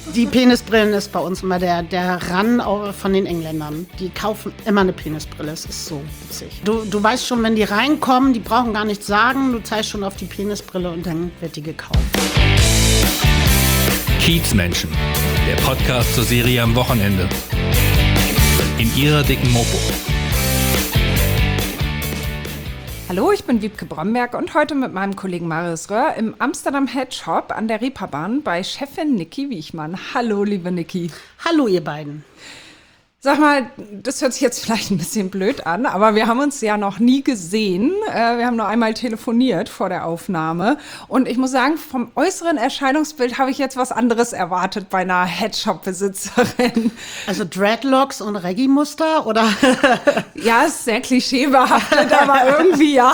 Die Penisbrillen ist bei uns immer der Run von den Engländern. Die kaufen immer eine Penisbrille. Es ist so witzig. Du weißt schon, wenn die reinkommen, die brauchen gar nichts sagen. Du zeigst schon auf die Penisbrille und dann wird die gekauft. Kiezmenschen, der Podcast zur Serie am Wochenende. In ihrer dicken Mopo. Hallo, ich bin Wiebke Bromberg und heute mit meinem Kollegen Marius Röhr im Amsterdam Head Shop an der Reeperbahn bei Chefin Niki Wiechmann. Hallo, liebe Niki. Hallo, ihr beiden. Sag mal, das hört sich jetzt vielleicht ein bisschen blöd an, aber wir haben uns ja noch nie gesehen. Wir haben nur einmal telefoniert vor der Aufnahme. Und ich muss sagen, vom äußeren Erscheinungsbild habe ich jetzt was anderes erwartet bei einer Headshop-Besitzerin. Also Dreadlocks und Reggae-Muster, oder? Ja, ist sehr klischeebehaftet, aber irgendwie ja.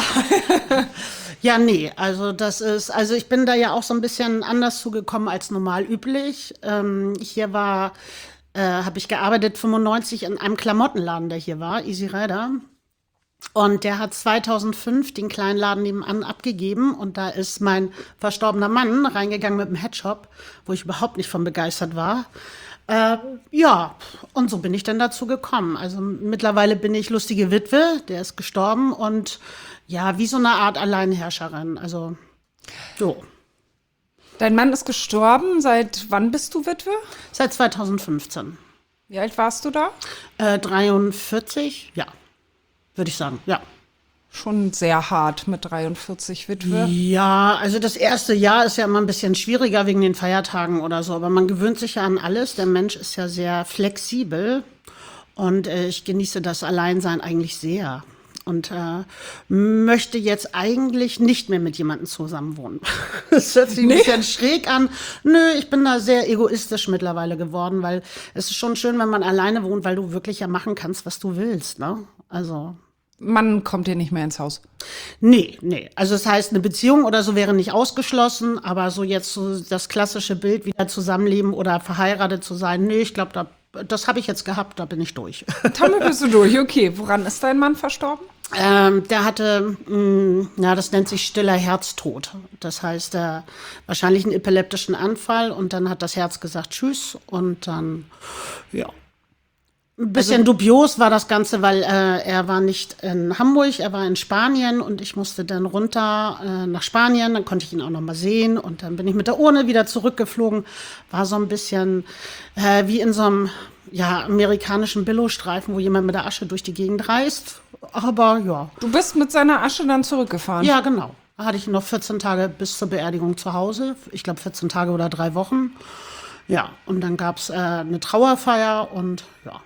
Ja, nee, also ich bin da ja auch so ein bisschen anders zugekommen als normal üblich. Hier habe ich gearbeitet 95 in einem Klamottenladen, der hier war, Easy Rider. Und der hat 2005 den kleinen Laden nebenan abgegeben. Und da ist mein verstorbener Mann reingegangen mit dem Headshop, wo ich überhaupt nicht von begeistert war. Ja, und so bin ich dann dazu gekommen. Also mittlerweile bin ich lustige Witwe, der ist gestorben. Und ja, wie so eine Art Alleinherrscherin. Also so. Dein Mann ist gestorben. Seit wann bist du Witwe? Seit 2015. Wie alt warst du da? 43, ja, würde ich sagen, ja. Schon sehr hart mit 43 Witwe. Ja, also das erste Jahr ist ja immer ein bisschen schwieriger wegen den Feiertagen oder so. Aber man gewöhnt sich ja an alles. Der Mensch ist ja sehr flexibel. Und ich genieße das Alleinsein eigentlich sehr. Und möchte jetzt eigentlich nicht mehr mit jemandem zusammenwohnen. Das hört sich ein bisschen schräg an. Nö, ich bin da sehr egoistisch mittlerweile geworden, weil es ist schon schön, wenn man alleine wohnt, weil du wirklich ja machen kannst, was du willst, ne? Also. Man kommt dir nicht mehr ins Haus? Nee. Also das heißt, eine Beziehung oder so wäre nicht ausgeschlossen, aber so jetzt so das klassische Bild, wieder zusammenleben oder verheiratet zu sein, nee, ich glaube, das habe ich jetzt gehabt, da bin ich durch. Damit bist du durch, okay. Woran ist dein Mann verstorben? Der hatte, das nennt sich stiller Herztod. Das heißt, wahrscheinlich einen epileptischen Anfall und dann hat das Herz gesagt Tschüss und dann, ja. Ein bisschen dubios war das Ganze, weil er war nicht in Hamburg, er war in Spanien und ich musste dann runter nach Spanien, dann konnte ich ihn auch noch mal sehen und dann bin ich mit der Urne wieder zurückgeflogen. War so ein bisschen wie in so einem amerikanischen Billowstreifen, wo jemand mit der Asche durch die Gegend reist. Aber ja. Du bist mit seiner Asche dann zurückgefahren? Ja, genau. Da hatte ich noch 14 Tage bis zur Beerdigung zu Hause. Ich glaube 14 Tage oder 3 Wochen. Ja, und dann gab es eine Trauerfeier und ja.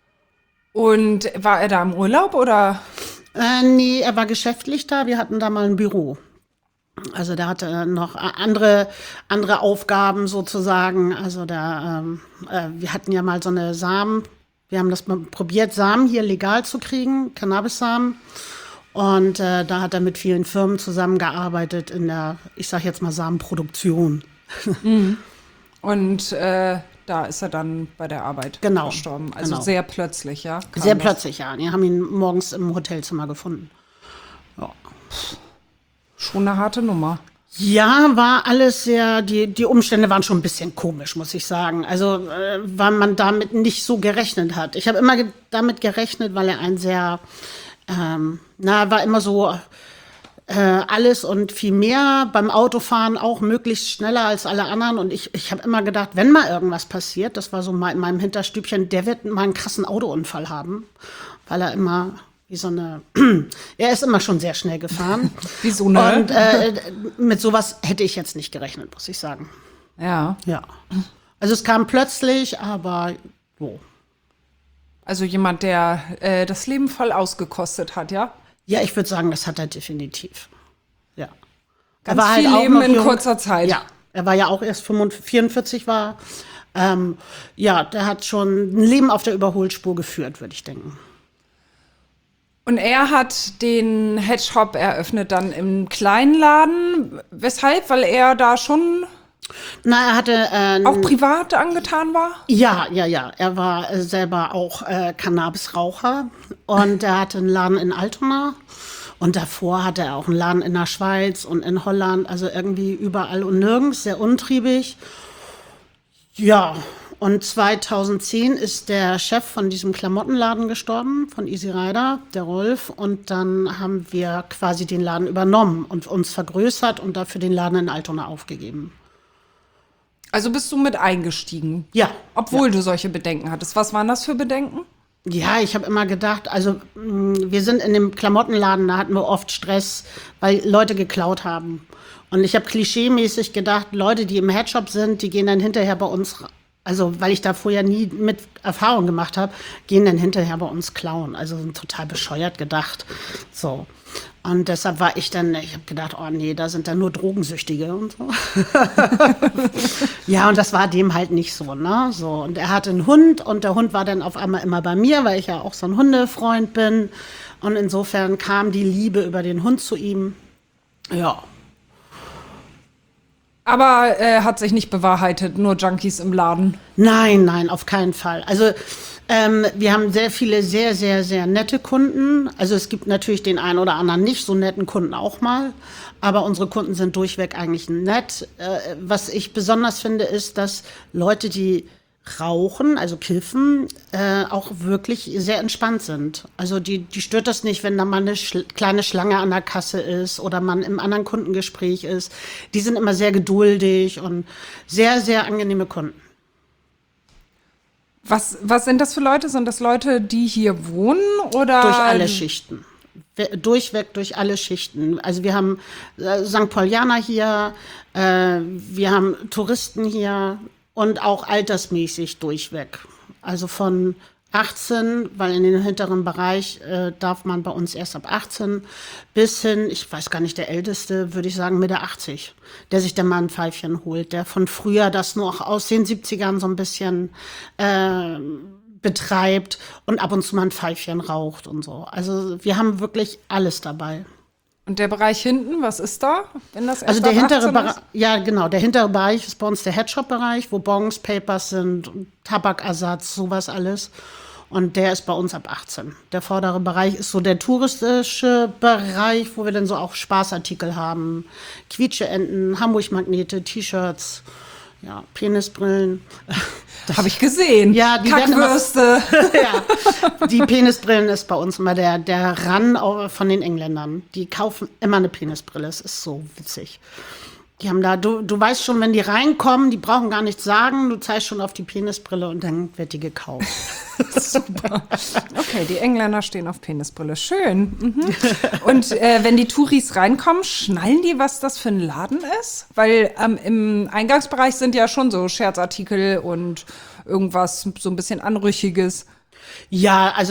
Und war er da im Urlaub oder? Nee, er war geschäftlich da. Wir hatten da mal ein Büro. Also der hatte noch andere Aufgaben sozusagen. Also wir hatten ja mal so eine Samen. Wir haben das mal probiert, Samen hier legal zu kriegen, Cannabis-Samen. Und da hat er mit vielen Firmen zusammengearbeitet in der, ich sag jetzt mal, Samenproduktion. Mhm. Und da ist er dann bei der Arbeit verstorben. Also sehr plötzlich, ja? Sehr plötzlich, ja. Die haben ihn morgens im Hotelzimmer gefunden. Ja. Schon eine harte Nummer. Ja, war alles sehr, die Umstände waren schon ein bisschen komisch, muss ich sagen. Also, weil man damit nicht so gerechnet hat. Ich habe immer damit gerechnet, weil er ein sehr, war immer so alles und viel mehr. Beim Autofahren auch möglichst schneller als alle anderen. Und ich habe immer gedacht, wenn mal irgendwas passiert, das war so in meinem Hinterstübchen, der wird mal einen krassen Autounfall haben. Weil er immer er ist immer schon sehr schnell gefahren. Wieso, ne? Und mit sowas hätte ich jetzt nicht gerechnet, muss ich sagen. Ja. Ja. Also es kam plötzlich, aber wo? Also jemand, der das Leben voll ausgekostet hat, ja? Ja, ich würde sagen, das hat er definitiv. Ja. Ganz viel halt Leben in kurzer Zeit. Ja, er war ja auch erst 44 war. Der hat schon ein Leben auf der Überholspur geführt, würde ich denken. Und er hat den Headshop eröffnet dann im kleinen Laden. Weshalb? Weil er da schon er hatte auch privat angetan war? Ja. Er war selber auch Cannabisraucher und er hatte einen Laden in Altona und davor hatte er auch einen Laden in der Schweiz und in Holland, also irgendwie überall und nirgends, sehr untriebig. Ja, und 2010 ist der Chef von diesem Klamottenladen gestorben, von Easy Rider, der Rolf. Und dann haben wir quasi den Laden übernommen und uns vergrößert und dafür den Laden in Altona aufgegeben. Also bist du mit eingestiegen? Ja. Obwohl du solche Bedenken hattest. Was waren das für Bedenken? Ja, ich habe immer gedacht, also wir sind in dem Klamottenladen, da hatten wir oft Stress, weil Leute geklaut haben. Und ich habe klischeemäßig gedacht, Leute, die im Headshop sind, die gehen dann hinterher bei uns, also weil ich da vorher nie mit Erfahrung gemacht habe, gehen dann hinterher bei uns klauen. Also total bescheuert gedacht. So. Und deshalb war ich habe gedacht, oh nee, da sind dann nur Drogensüchtige und so. Ja, und das war dem halt nicht so, ne? So. Und er hatte einen Hund und der Hund war dann auf einmal immer bei mir, weil ich ja auch so ein Hundefreund bin. Und insofern kam die Liebe über den Hund zu ihm. Ja. Aber hat sich nicht bewahrheitet, nur Junkies im Laden. Nein, auf keinen Fall. Also wir haben sehr viele sehr, sehr, sehr nette Kunden. Also es gibt natürlich den einen oder anderen nicht so netten Kunden auch mal. Aber unsere Kunden sind durchweg eigentlich nett. Was ich besonders finde, ist, dass Leute, die rauchen, also kiffen, auch wirklich sehr entspannt sind. Also die stört das nicht, wenn da mal eine kleine Schlange an der Kasse ist oder man im anderen Kundengespräch ist. Die sind immer sehr geduldig und sehr, sehr angenehme Kunden. Was sind das für Leute? Sind das Leute, die hier wohnen oder? Durch alle Schichten. Durchweg durch alle Schichten. Also wir haben St. Paulianer hier, wir haben Touristen hier und auch altersmäßig durchweg. Also von 18, weil in den hinteren Bereich darf man bei uns erst ab 18, bis hin, ich weiß gar nicht, der Älteste, würde ich sagen, Mitte 80, der sich dann mal ein Pfeifchen holt, der von früher das noch aus den 70ern so ein bisschen betreibt und ab und zu mal ein Pfeifchen raucht und so. Also wir haben wirklich alles dabei. Und der Bereich hinten, was ist da? Wenn das Also erst der ab hintere 18 Bereich, ist? ja genau, der hintere Bereich ist bei uns der Headshop-Bereich, wo Bongs, Papers sind, Tabakersatz, sowas alles. Und der ist bei uns ab 18. Der vordere Bereich ist so der touristische Bereich, wo wir dann so auch Spaßartikel haben. Quietscheenten, Hamburg-Magnete, T-Shirts, ja, Penisbrillen. Habe ich gesehen. Ja, die werden immer, Kackwürste. ja, die Penisbrillen ist bei uns immer der Run von den Engländern. Die kaufen immer eine Penisbrille. Es ist so witzig. Die haben da, du weißt schon, wenn die reinkommen, die brauchen gar nichts sagen, du zeigst schon auf die Penisbrille und dann wird die gekauft. Super. Okay, die Engländer stehen auf Penisbrille. Schön. Mhm. Und wenn die Touris reinkommen, schnallen die, was das für ein Laden ist? Weil im Eingangsbereich sind ja schon so Scherzartikel und irgendwas so ein bisschen Anrüchiges. Ja, also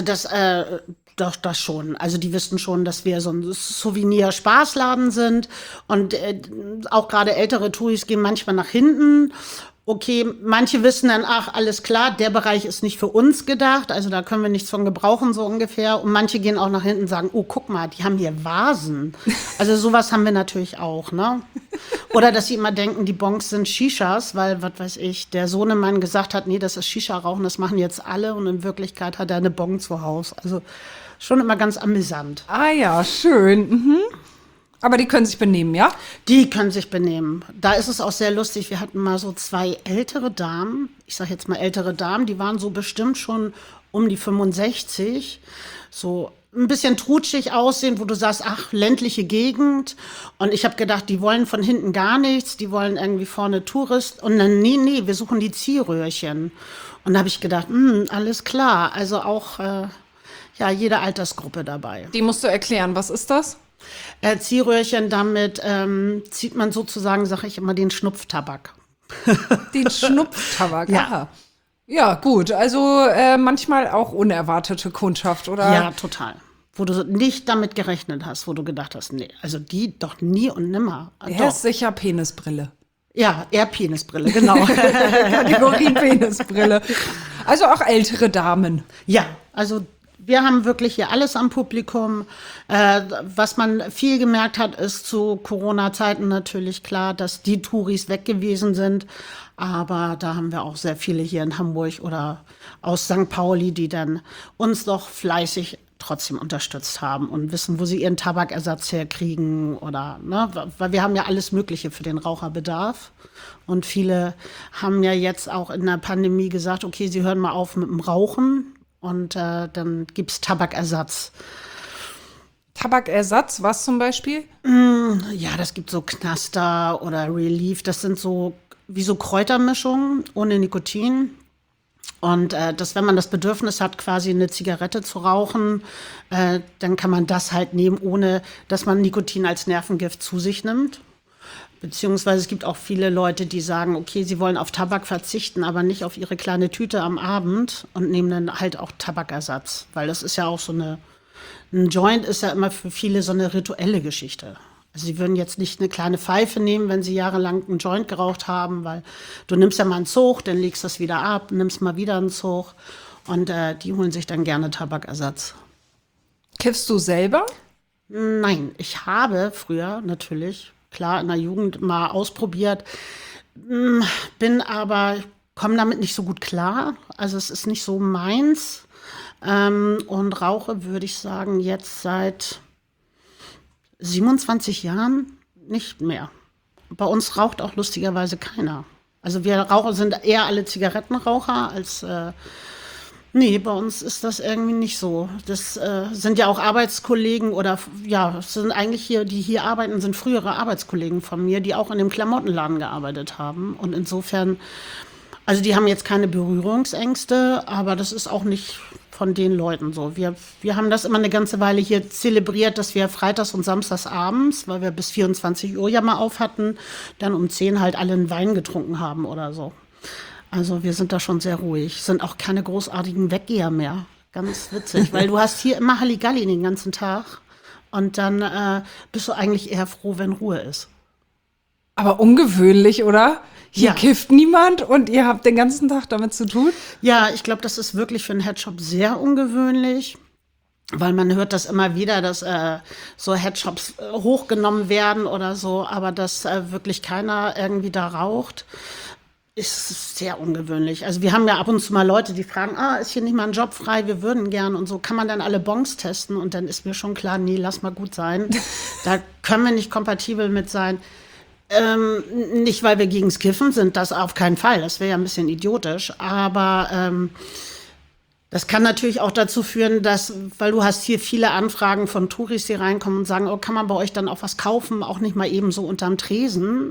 doch, das schon. Also die wüssten schon, dass wir so ein Souvenir-Spaßladen sind. Und auch gerade ältere Touris gehen manchmal nach hinten. Okay, manche wissen dann, ach, alles klar, der Bereich ist nicht für uns gedacht. Also da können wir nichts von gebrauchen, so ungefähr. Und manche gehen auch nach hinten und sagen, oh, guck mal, die haben hier Vasen. Also sowas haben wir natürlich auch, ne? Oder dass sie immer denken, die Bongs sind Shishas, weil, was weiß ich, der Sohnemann gesagt hat, nee, das ist Shisha-Rauchen, das machen jetzt alle. Und in Wirklichkeit hat er eine Bong zu Hause. Also schon immer ganz amüsant. Ah ja, schön. Mhm. Aber die können sich benehmen, ja? Die können sich benehmen. Da ist es auch sehr lustig. Wir hatten mal so 2 ältere Damen, ich sage jetzt mal ältere Damen, die waren so bestimmt schon um die 65, so ein bisschen trutschig aussehen, wo du sagst, ach, ländliche Gegend. Und ich habe gedacht, die wollen von hinten gar nichts, die wollen irgendwie vorne Tourist. Und dann, nee, wir suchen die Ziehröhrchen. Und da habe ich gedacht, alles klar, also auch ja, jede Altersgruppe dabei. Die musst du erklären, was ist das? Ziehröhrchen, damit zieht man sozusagen, sage ich immer, den Schnupftabak. Den Schnupftabak, Ja. aha. Ja, gut, also manchmal auch unerwartete Kundschaft, oder? Ja, total. Wo du nicht damit gerechnet hast, wo du gedacht hast, nee, also die doch nie und nimmer. Er Doch. ist sicher Penisbrille. Ja, eher Penisbrille, genau. Kategorie Penisbrille. Also auch ältere Damen. Ja, also wir haben wirklich hier alles am Publikum. Was man viel gemerkt hat, ist zu Corona-Zeiten natürlich klar, dass die Touris weg gewesen sind. Aber da haben wir auch sehr viele hier in Hamburg oder aus St. Pauli, die dann uns doch fleißig trotzdem unterstützt haben und wissen, wo sie ihren Tabakersatz herkriegen oder, ne, weil wir haben ja alles Mögliche für den Raucherbedarf. Und viele haben ja jetzt auch in der Pandemie gesagt, okay, sie hören mal auf mit dem Rauchen und dann gibt's Tabakersatz. Tabakersatz, was zum Beispiel? Ja, das gibt so Knaster oder Relief. Das sind so wie so Kräutermischungen ohne Nikotin. Und wenn man das Bedürfnis hat, quasi eine Zigarette zu rauchen, dann kann man das halt nehmen, ohne dass man Nikotin als Nervengift zu sich nimmt. Beziehungsweise es gibt auch viele Leute, die sagen, okay, sie wollen auf Tabak verzichten, aber nicht auf ihre kleine Tüte am Abend und nehmen dann halt auch Tabakersatz. Weil das ist ja auch ein Joint ist ja immer für viele so eine rituelle Geschichte. Also sie würden jetzt nicht eine kleine Pfeife nehmen, wenn sie jahrelang einen Joint geraucht haben, weil du nimmst ja mal einen Zug, dann legst das wieder ab, nimmst mal wieder einen Zug und die holen sich dann gerne Tabakersatz. Kiffst du selber? Nein, ich habe früher natürlich, klar, in der Jugend mal ausprobiert, komme damit nicht so gut klar. Also es ist nicht so meins und rauche, würde ich sagen, jetzt seit 27 Jahren nicht mehr. Bei uns raucht auch lustigerweise keiner. Also wir Raucher sind eher alle Zigarettenraucher als nee, bei uns ist das irgendwie nicht so. Das sind ja auch Arbeitskollegen oder ja, es sind eigentlich hier, die hier arbeiten, sind frühere Arbeitskollegen von mir, die auch in dem Klamottenladen gearbeitet haben. Und insofern, also die haben jetzt keine Berührungsängste, aber das ist auch nicht von den Leuten so. Wir haben das immer eine ganze Weile hier zelebriert, dass wir freitags und samstags abends, weil wir bis 24 Uhr ja mal auf hatten, dann um 10 halt alle einen Wein getrunken haben oder so. Also wir sind da schon sehr ruhig. Sind auch keine großartigen Weggeher mehr. Ganz witzig, weil du hast hier immer Halligalli den ganzen Tag und dann bist du eigentlich eher froh, wenn Ruhe ist. Aber ungewöhnlich, oder? Hier Ja. kifft niemand und ihr habt den ganzen Tag damit zu tun? Ja, ich glaube, das ist wirklich für einen Headshop sehr ungewöhnlich, weil man hört das immer wieder, dass so Headshops hochgenommen werden oder so, aber dass wirklich keiner irgendwie da raucht, ist sehr ungewöhnlich. Also wir haben ja ab und zu mal Leute, die fragen, ist hier nicht mal ein Job frei, wir würden gern und so. Kann man dann alle Bons testen? Und dann ist mir schon klar, nee, lass mal gut sein. Da können wir nicht kompatibel mit sein. Nicht, weil wir gegens Kiffen sind, das auf keinen Fall. Das wäre ja ein bisschen idiotisch. Aber das kann natürlich auch dazu führen, weil du hast hier viele Anfragen von Touris, die reinkommen und sagen, kann man bei euch dann auch was kaufen, auch nicht mal eben so unterm Tresen,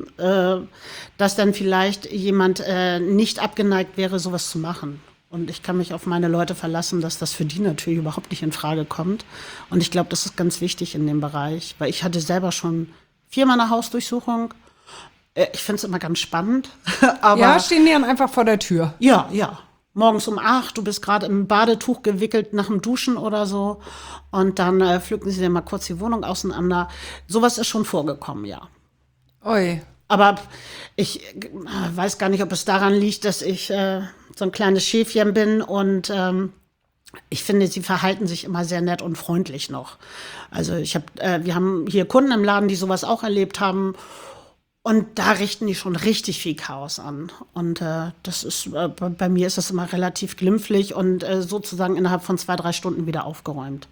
dass dann vielleicht jemand nicht abgeneigt wäre, sowas zu machen. Und ich kann mich auf meine Leute verlassen, dass das für die natürlich überhaupt nicht in Frage kommt. Und ich glaube, das ist ganz wichtig in dem Bereich, weil ich hatte selber schon 4-mal eine Hausdurchsuchung. Ich finde es immer ganz spannend. Aber Ja, stehen die dann einfach vor der Tür. ja. Morgens um 8, du bist gerade im Badetuch gewickelt nach dem Duschen oder so. Und dann pflücken sie dir mal kurz die Wohnung auseinander. Sowas ist schon vorgekommen, ja. Ui. Aber ich weiß gar nicht, ob es daran liegt, dass ich so ein kleines Schäfchen bin und ich finde, sie verhalten sich immer sehr nett und freundlich noch. Also wir haben hier Kunden im Laden, die sowas auch erlebt haben. Und da richten die schon richtig viel Chaos an. Und das ist bei mir ist das immer relativ glimpflich und sozusagen innerhalb von 2-3 Stunden wieder aufgeräumt.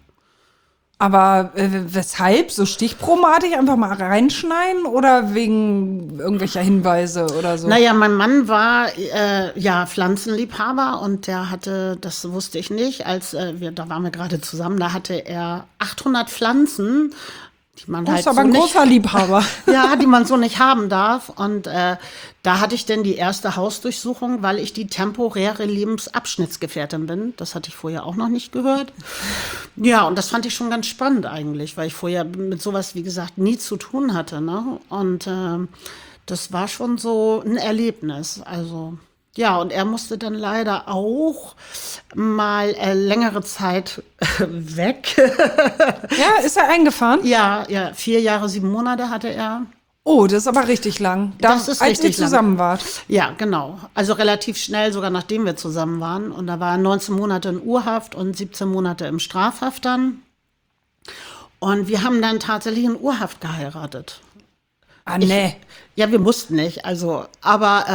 Aber weshalb? So stichprobenartig einfach mal reinschneiden oder wegen irgendwelcher Hinweise oder so? Naja, mein Mann war Pflanzenliebhaber und der hatte, das wusste ich nicht, da waren wir gerade zusammen, da hatte er 800 Pflanzen, die man halt ist aber so ein nicht, großer Liebhaber. ja, die man so nicht haben darf. Und da hatte ich dann die erste Hausdurchsuchung, weil ich die temporäre Lebensabschnittsgefährtin bin. Das hatte ich vorher auch noch nicht gehört. Ja, und das fand ich schon ganz spannend eigentlich, weil ich vorher mit sowas, wie gesagt, nie zu tun hatte. Ne? Und das war schon so ein Erlebnis. Also ja, und er musste dann leider auch mal längere Zeit weg. Ja, ist er eingefahren? Ja, 4 Jahre, 7 Monate hatte er. Oh, das ist aber richtig lang. Das ist richtig als ihr zusammen wart. Ja, genau. Also relativ schnell, sogar nachdem wir zusammen waren. Und da war er 19 Monate in Urhaft und 17 Monate im Strafhaft dann. Und wir haben dann tatsächlich in Urhaft geheiratet. Ah, nee. Ja, wir mussten nicht, also, aber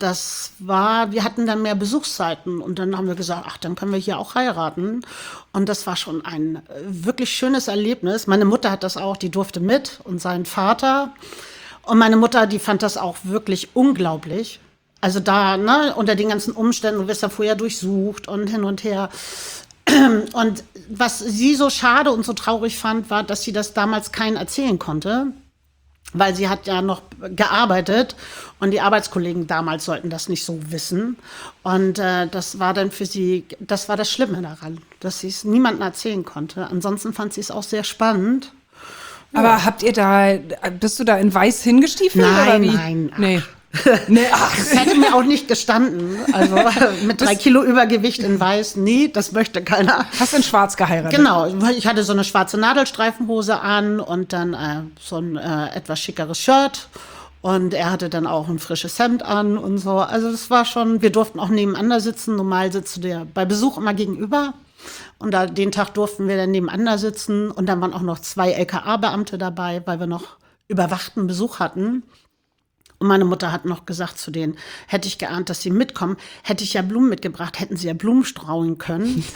wir hatten dann mehr Besuchszeiten und dann haben wir gesagt, ach, dann können wir hier auch heiraten. Und das war schon ein wirklich schönes Erlebnis. Meine Mutter hat das auch, die durfte mit und sein Vater. Und meine Mutter, die fand das auch wirklich unglaublich. Also da, ne, unter den ganzen Umständen, du wirst ja vorher durchsucht und hin und her. Und was sie so schade und so traurig fand, war, dass sie das damals keinen erzählen konnte. Weil sie hat ja noch gearbeitet und die Arbeitskollegen damals sollten das nicht so wissen. Und das war dann für sie, das war das Schlimme daran, dass sie es niemandem erzählen konnte. Ansonsten fand sie es auch sehr spannend. Aber bist du da in weiß hingestiefelt? Nein, oder wie? nein. Nee. Nee, ach. Das hätte mir auch nicht gestanden. Also mit 3 Kilo Übergewicht in Weiß, nee, das möchte keiner. Hast du in schwarz geheiratet? Genau, ich hatte so eine schwarze Nadelstreifenhose an und dann so ein etwas schickeres Shirt. Und er hatte dann auch ein frisches Hemd an und so. Also das war schon, wir durften auch nebeneinander sitzen. Normal sitzt du dir bei Besuch immer gegenüber. Und den Tag durften wir dann nebeneinander sitzen. Und dann waren auch noch 2 LKA-Beamte dabei, weil wir noch überwachten Besuch hatten. Und meine Mutter hat noch gesagt zu denen, hätte ich geahnt, dass sie mitkommen, hätte ich ja Blumen mitgebracht, hätten sie ja Blumen streuen können.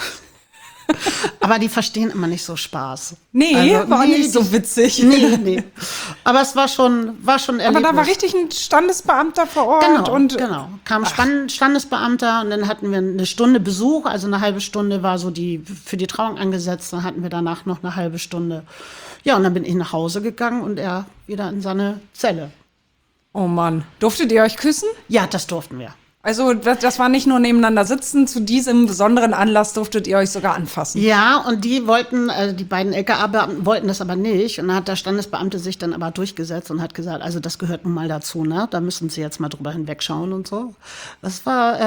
Aber die verstehen immer nicht so Spaß. Nee, war nicht so witzig. Nee. Aber es war schon Erlebnis. Aber da war richtig ein Standesbeamter vor Ort. Genau. Kam Standesbeamter und dann hatten wir eine Stunde Besuch, also eine halbe Stunde war so für die Trauung angesetzt, dann hatten wir danach noch eine halbe Stunde. Ja, und dann bin ich nach Hause gegangen und er wieder in seine Zelle. Oh Mann. Durftet ihr euch küssen? Ja, das durften wir. Also das war nicht nur nebeneinander sitzen, zu diesem besonderen Anlass durftet ihr euch sogar anfassen. Ja, und die beiden LKA-Beamten wollten das aber nicht. Und dann hat der Standesbeamte sich dann aber durchgesetzt und hat gesagt, also das gehört nun mal dazu, ne? Da müssen Sie jetzt mal drüber hinwegschauen und so. Das war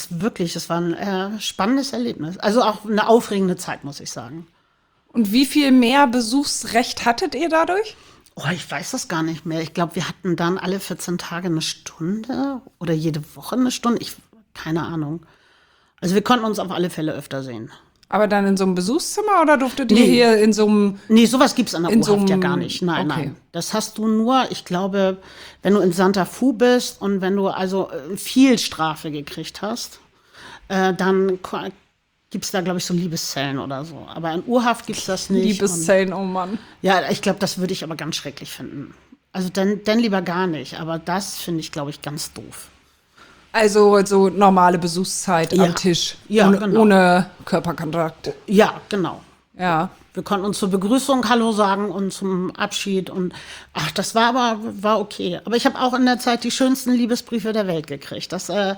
ein spannendes Erlebnis. Also auch eine aufregende Zeit, muss ich sagen. Und wie viel mehr Besuchsrecht hattet ihr dadurch? Oh, ich weiß das gar nicht mehr. Ich glaube, wir hatten dann alle 14 Tage eine Stunde oder jede Woche eine Stunde. Keine Ahnung. Also wir konnten uns auf alle Fälle öfter sehen. Aber dann in so einem Besuchszimmer oder durftet ihr hier in so einem... Nee, sowas gibt's an der in so U-Haft ja einem- gar nicht. Nein, okay. nein. Das hast du nur, ich glaube, wenn du in Santa Fu bist und wenn du also viel Strafe gekriegt hast, dann gibt's da, glaube ich, so Liebeszellen oder so. Aber in U-Haft gibt's das nicht. Liebeszellen, oh Mann. Ja, ich glaube, das würde ich aber ganz schrecklich finden. Also dann lieber gar nicht. Aber das finde ich, glaube ich, ganz doof. Also so normale Besuchszeit Ja. am Tisch. Ja, ohne, genau. ohne Körperkontakt. Ja, genau. Ja. Wir konnten uns zur Begrüßung Hallo sagen und zum Abschied. Und das war okay. Aber ich habe auch in der Zeit die schönsten Liebesbriefe der Welt gekriegt.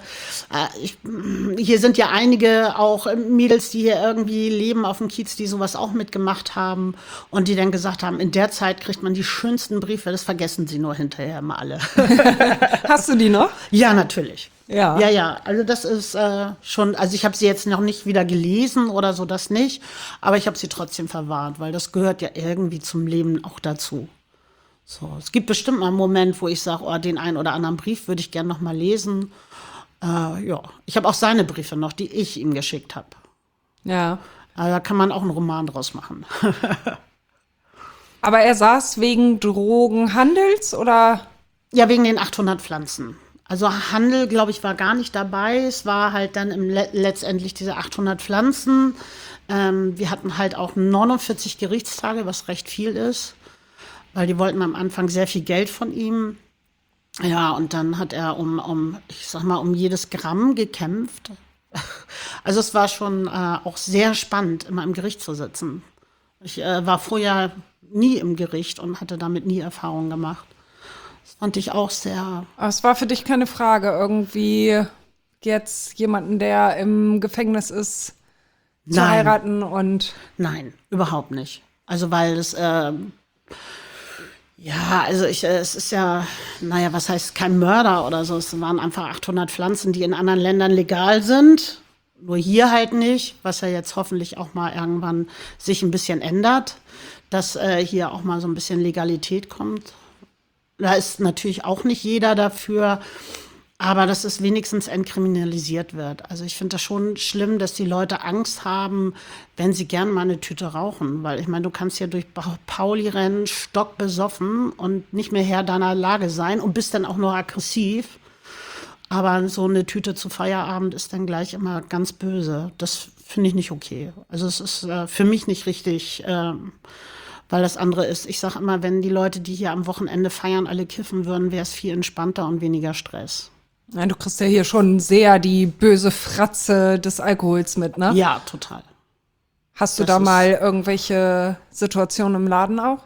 Hier sind ja einige auch Mädels, die hier irgendwie leben auf dem Kiez, die sowas auch mitgemacht haben. Und die dann gesagt haben, in der Zeit kriegt man die schönsten Briefe. Das vergessen sie nur hinterher immer alle. Hast du die noch? Ja, natürlich. Ja. Ja. Also das ist schon, also ich habe sie jetzt noch nicht wieder gelesen oder so, das nicht. Aber ich habe sie trotzdem verwahrt, weil das gehört ja irgendwie zum Leben auch dazu. So, es gibt bestimmt mal einen Moment, wo ich sage, den einen oder anderen Brief würde ich gerne noch mal lesen. Ja, ich habe auch seine Briefe noch, die ich ihm geschickt habe. Ja. Da kann man auch einen Roman draus machen. Aber er saß wegen Drogenhandels oder? Ja, wegen den 800 Pflanzen. Also Handel, glaube ich, war gar nicht dabei. Es war halt dann letztendlich diese 800 Pflanzen. Wir hatten halt auch 49 Gerichtstage, was recht viel ist, weil die wollten am Anfang sehr viel Geld von ihm. Ja, und dann hat er um jedes Gramm gekämpft. Also es war schon auch sehr spannend, immer im Gericht zu sitzen. Ich war vorher nie im Gericht und hatte damit nie Erfahrung gemacht. Das fand ich auch sehr... Aber es war für dich keine Frage, irgendwie jetzt jemanden, der im Gefängnis ist, zu Nein. heiraten und... Nein, überhaupt nicht. Also weil es, es ist ja, was heißt kein Mörder oder so. Es waren einfach 800 Pflanzen, die in anderen Ländern legal sind. Nur hier halt nicht, was ja jetzt hoffentlich auch mal irgendwann sich ein bisschen ändert, dass hier auch mal so ein bisschen Legalität kommt. Da ist natürlich auch nicht jeder dafür. Aber dass es wenigstens entkriminalisiert wird. Also ich finde das schon schlimm, dass die Leute Angst haben, wenn sie gern mal eine Tüte rauchen. Weil ich meine, du kannst ja durch Pauli rennen, stockbesoffen und nicht mehr Herr deiner Lage sein und bist dann auch noch aggressiv. Aber so eine Tüte zu Feierabend ist dann gleich immer ganz böse. Das finde ich nicht okay. Also es ist für mich nicht richtig, weil das andere ist, ich sage immer, wenn die Leute, die hier am Wochenende feiern, alle kiffen würden, wäre es viel entspannter und weniger Stress. Ja, du kriegst ja hier schon sehr die böse Fratze des Alkohols mit, ne? Ja, total. Hast du Das da mal irgendwelche Situationen im Laden auch?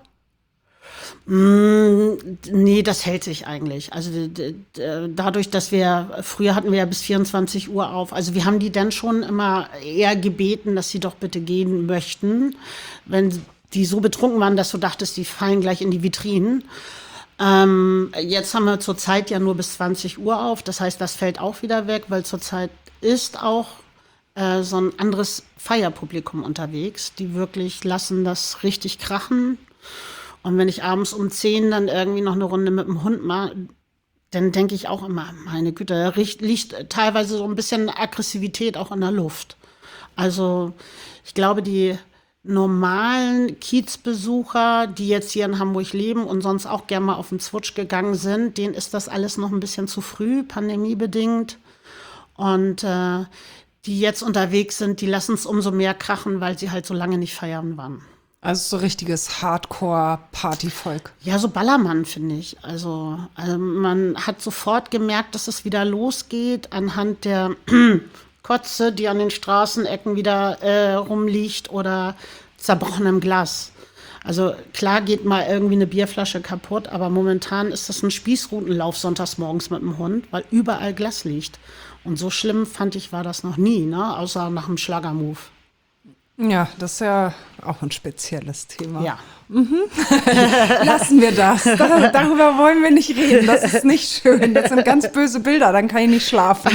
Nee, das hält sich eigentlich. Also dadurch, dass früher hatten wir ja bis 24 Uhr auf, also wir haben die dann schon immer eher gebeten, dass sie doch bitte gehen möchten, wenn die so betrunken waren, dass du dachtest, die fallen gleich in die Vitrinen. Jetzt haben wir zurzeit ja nur bis 20 Uhr auf. Das heißt, das fällt auch wieder weg, weil zurzeit ist auch so ein anderes Feierpublikum unterwegs. Die wirklich lassen das richtig krachen. Und wenn ich abends um 10 dann irgendwie noch eine Runde mit dem Hund mache, dann denke ich auch immer, meine Güte, da liegt teilweise so ein bisschen Aggressivität auch in der Luft. Also ich glaube, die normalen Kiezbesucher, die jetzt hier in Hamburg leben und sonst auch gerne mal auf den Zwutsch gegangen sind, denen ist das alles noch ein bisschen zu früh, pandemiebedingt. Und die jetzt unterwegs sind, die lassen es umso mehr krachen, weil sie halt so lange nicht feiern waren. Also so richtiges Hardcore-Partyvolk. Ja, so Ballermann, finde ich. Also man hat sofort gemerkt, dass es wieder losgeht anhand der Kotze, die an den Straßenecken wieder rumliegt oder zerbrochenem Glas. Also klar geht mal irgendwie eine Bierflasche kaputt, aber momentan ist das ein Spießrutenlauf sonntags morgens mit dem Hund, weil überall Glas liegt. Und so schlimm, fand ich, war das noch nie, ne? Außer nach dem Schlagermove. Ja, das ist ja auch ein spezielles Thema. Ja. Lassen wir das. Darüber wollen wir nicht reden. Das ist nicht schön. Das sind ganz böse Bilder, dann kann ich nicht schlafen.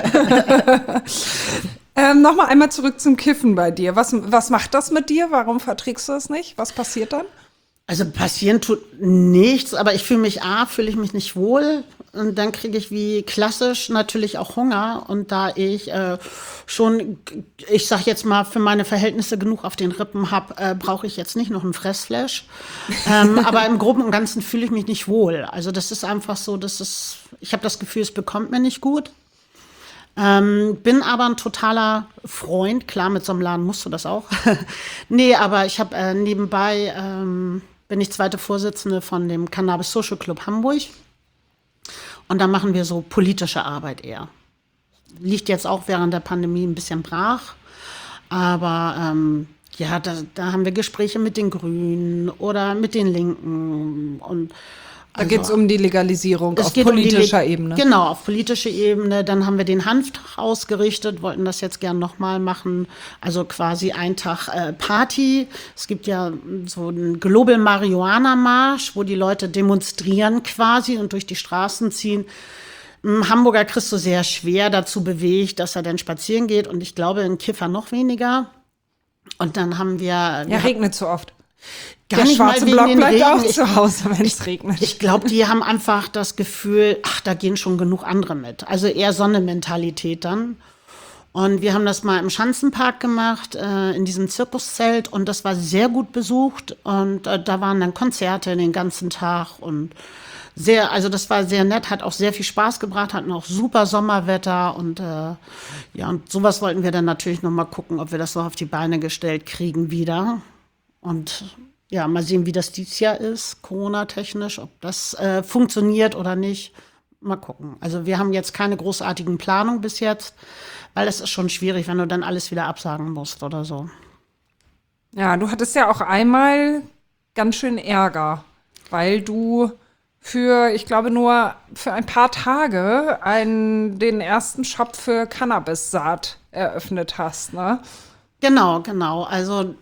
Nochmal einmal zurück zum Kiffen bei dir. Was macht das mit dir? Warum verträgst du das nicht? Was passiert dann? Also passieren tut nichts, aber fühle ich mich nicht wohl. Und dann kriege ich wie klassisch natürlich auch Hunger. Und da ich ich sag jetzt mal, für meine Verhältnisse genug auf den Rippen habe, brauche ich jetzt nicht noch einen Fressflash. Aber im Groben und Ganzen fühle ich mich nicht wohl. Also das ist einfach so, ich habe das Gefühl, es bekommt mir nicht gut. Bin aber ein totaler Freund. Klar, mit so einem Laden musst du das auch. Nee, aber ich habe nebenbei, bin ich zweite Vorsitzende von dem Cannabis Social Club Hamburg. Und da machen wir so politische Arbeit eher. Liegt jetzt auch während der Pandemie ein bisschen brach. Aber ja, da haben wir Gespräche mit den Grünen oder mit den Linken. Und da geht es um die Legalisierung auf politischer Ebene. Genau, auf politischer Ebene. Dann haben wir den Hanftag ausgerichtet, wollten das jetzt gern nochmal machen. Also quasi ein Tag Party. Es gibt ja so einen Global Marihuana Marsch, wo die Leute demonstrieren quasi und durch die Straßen ziehen. Hamburger kriegst du sehr schwer dazu bewegt, dass er dann spazieren geht. Und ich glaube, in Kiffer noch weniger. Und dann haben wir... Ja, regnet so oft. Der schwarze Block bleibt auch zu Hause, wenn es regnet. Ich glaube, die haben einfach das Gefühl, da gehen schon genug andere mit. Also eher so eine Mentalität dann. Und wir haben das mal im Schanzenpark gemacht, in diesem Zirkuszelt. Und das war sehr gut besucht. Und da waren dann Konzerte den ganzen Tag. Und also das war sehr nett, hat auch sehr viel Spaß gebracht, hatten auch super Sommerwetter. Und ja, und sowas wollten wir dann natürlich noch mal gucken, ob wir das noch auf die Beine gestellt kriegen wieder. Und ja, mal sehen, wie das dieses Jahr ist, Corona-technisch, ob das funktioniert oder nicht. Mal gucken. Also wir haben jetzt keine großartigen Planungen bis jetzt, weil es ist schon schwierig, wenn du dann alles wieder absagen musst oder so. Ja, du hattest ja auch einmal ganz schön Ärger, weil du ich glaube nur für ein paar Tage den ersten Shop für Cannabissaat eröffnet hast, ne? Genau. Also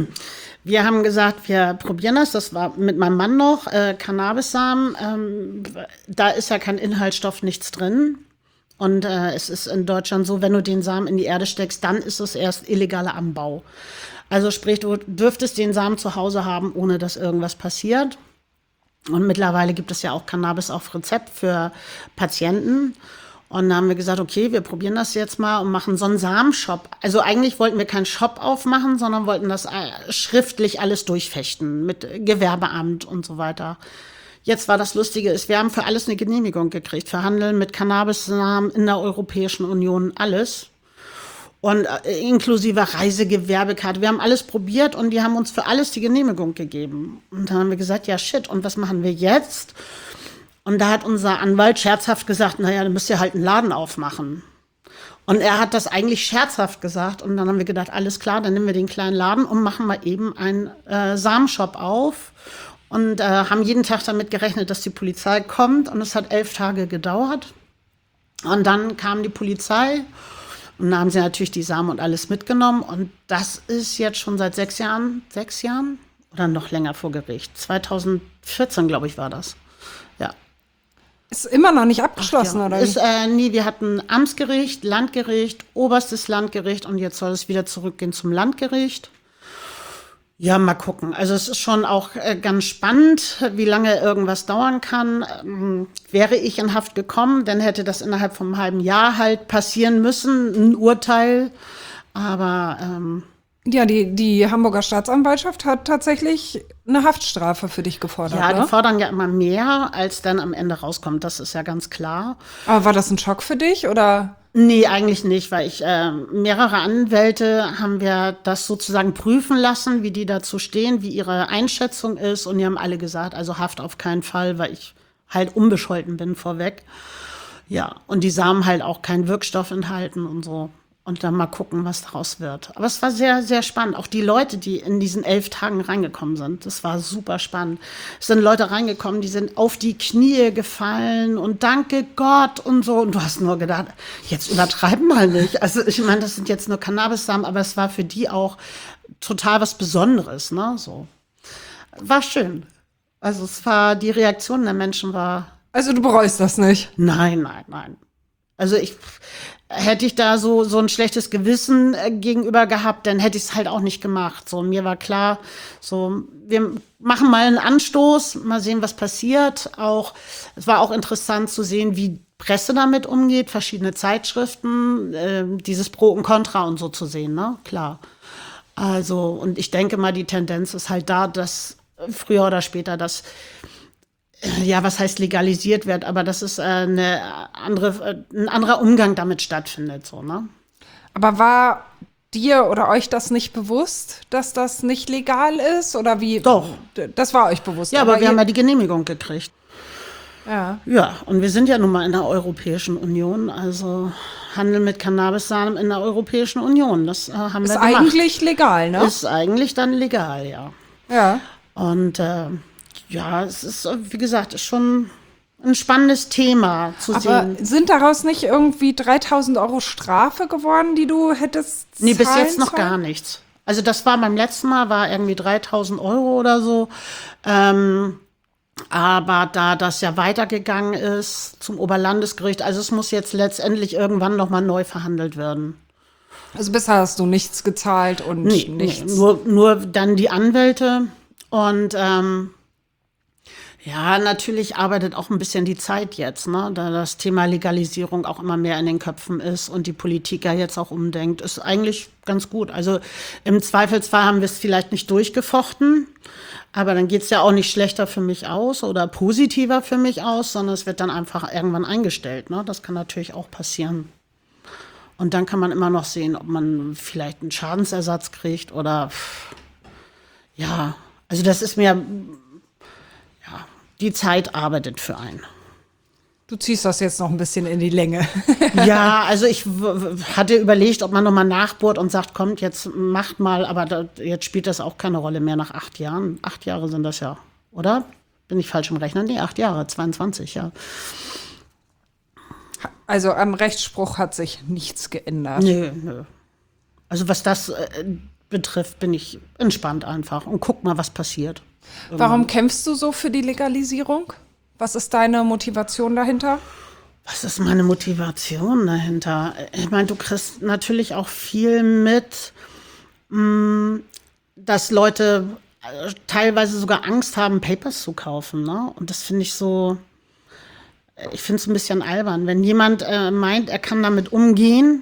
wir haben gesagt, wir probieren das. Das war mit meinem Mann noch, Cannabissamen. Da ist ja kein Inhaltsstoff, nichts drin. Und es ist in Deutschland so, wenn du den Samen in die Erde steckst, dann ist es erst illegaler Anbau. Also sprich, du dürftest den Samen zu Hause haben, ohne dass irgendwas passiert. Und mittlerweile gibt es ja auch Cannabis auf Rezept für Patienten. Und dann haben wir gesagt, okay, wir probieren das jetzt mal und machen so einen Samenshop. Also eigentlich wollten wir keinen Shop aufmachen, sondern wollten das schriftlich alles durchfechten mit Gewerbeamt und so weiter. Jetzt war das Lustige, wir haben für alles eine Genehmigung gekriegt, für Handeln mit Cannabissamen in der Europäischen Union, alles. Und inklusive Reisegewerbekarte. Wir haben alles probiert und die haben uns für alles die Genehmigung gegeben. Und dann haben wir gesagt, ja shit, und was machen wir jetzt? Und da hat unser Anwalt scherzhaft gesagt, naja, dann müsst ihr halt einen Laden aufmachen. Und er hat das eigentlich scherzhaft gesagt. Und dann haben wir gedacht, alles klar, dann nehmen wir den kleinen Laden und machen mal eben einen Samenshop auf. Und haben jeden Tag damit gerechnet, dass die Polizei kommt. Und es hat 11 Tage gedauert. Und dann kam die Polizei. Und dann haben sie natürlich die Samen und alles mitgenommen. Und das ist jetzt schon seit 6 Jahren oder noch länger vor Gericht. 2014, glaube ich, war das. Ja. Ist immer noch nicht abgeschlossen, oder wie? Nee, wir hatten Amtsgericht, Landgericht, oberstes Landgericht und jetzt soll es wieder zurückgehen zum Landgericht. Ja, mal gucken. Also es ist schon auch ganz spannend, wie lange irgendwas dauern kann. Wäre ich in Haft gekommen, dann hätte das innerhalb von einem halben Jahr halt passieren müssen, ein Urteil. Aber ja, die Hamburger Staatsanwaltschaft hat tatsächlich eine Haftstrafe für dich gefordert, ja, ne? die fordern ja immer mehr, als dann am Ende rauskommt. Das ist ja ganz klar. Aber war das ein Schock für dich, oder? Nee, eigentlich nicht, weil mehrere Anwälte haben wir das sozusagen prüfen lassen, wie die dazu stehen, wie ihre Einschätzung ist. Und die haben alle gesagt, also Haft auf keinen Fall, weil ich halt unbescholten bin vorweg. Ja, und die Samen halt auch keinen Wirkstoff enthalten und so. Und dann mal gucken, was daraus wird. Aber es war sehr, sehr spannend. Auch die Leute, die in diesen 11 Tagen reingekommen sind, das war super spannend. Es sind Leute reingekommen, die sind auf die Knie gefallen und danke Gott und so. Und du hast nur gedacht, jetzt übertreiben mal nicht. Also ich meine, das sind jetzt nur Cannabissamen, aber es war für die auch total was Besonderes, ne? So. War schön. Also die Reaktion der Menschen war. Also du bereust das nicht? Nein. Also hätte ich da so ein schlechtes Gewissen gegenüber gehabt, dann hätte ich es halt auch nicht gemacht. So, mir war klar, so, wir machen mal einen Anstoß, mal sehen, was passiert. Es war auch interessant zu sehen, wie Presse damit umgeht, verschiedene Zeitschriften, dieses Pro und Contra und so zu sehen, ne? Klar. Also, und ich denke mal, die Tendenz ist halt da, dass früher oder später das ja, was heißt legalisiert wird, aber dass es ein anderer Umgang damit stattfindet, so, ne? Aber war dir oder euch das nicht bewusst, dass das nicht legal ist? Oder wie? Doch. Das war euch bewusst. Ja, aber wir haben ja die Genehmigung gekriegt. Ja. Ja, und wir sind ja nun mal in der Europäischen Union, also Handel mit Cannabissamen in der Europäischen Union, das haben wir gemacht. Ist eigentlich legal, ne? Ist eigentlich dann legal, ja. Ja. Und ja, es ist, wie gesagt, ist schon ein spannendes Thema zu sehen. Aber sind daraus nicht irgendwie 3.000 € Strafe geworden, die du hättest zahlen Nee, bis jetzt noch sollen? gar nichts. Also das war beim letzten Mal, war irgendwie 3.000 € oder so. Aber da das ja weitergegangen ist zum Oberlandesgericht, also es muss jetzt letztendlich irgendwann noch mal neu verhandelt werden. Also bisher hast du nichts gezahlt und nichts. Nee, nur dann die Anwälte und ja, natürlich arbeitet auch ein bisschen die Zeit jetzt, ne? Da das Thema Legalisierung auch immer mehr in den Köpfen ist und die Politik ja jetzt auch umdenkt, ist eigentlich ganz gut. Also im Zweifelsfall haben wir es vielleicht nicht durchgefochten, aber dann geht's ja auch nicht schlechter für mich aus oder positiver für mich aus, sondern es wird dann einfach irgendwann eingestellt, ne? Das kann natürlich auch passieren. Und dann kann man immer noch sehen, ob man vielleicht einen Schadensersatz kriegt oder ja, also das ist mir die Zeit arbeitet für einen. Du ziehst das jetzt noch ein bisschen in die Länge. Ja, also ich hatte überlegt, ob man nochmal nachbohrt und sagt, kommt, jetzt macht mal, aber jetzt spielt das auch keine Rolle mehr nach 8 Jahren. 8 Jahre sind das ja, oder? Bin ich falsch im Rechnen? Nee, 8 Jahre, 22, ja. Also am Rechtsspruch hat sich nichts geändert. Nö. Also was das betrifft, bin ich entspannt einfach und guck mal, was passiert. Warum kämpfst du so für die Legalisierung? Was ist deine Motivation dahinter? Was ist meine Motivation dahinter? Ich meine, du kriegst natürlich auch viel mit, dass Leute teilweise sogar Angst haben, Papers zu kaufen, ne? Und das finde ich so, ich finde es ein bisschen albern. Wenn jemand meint, er kann damit umgehen,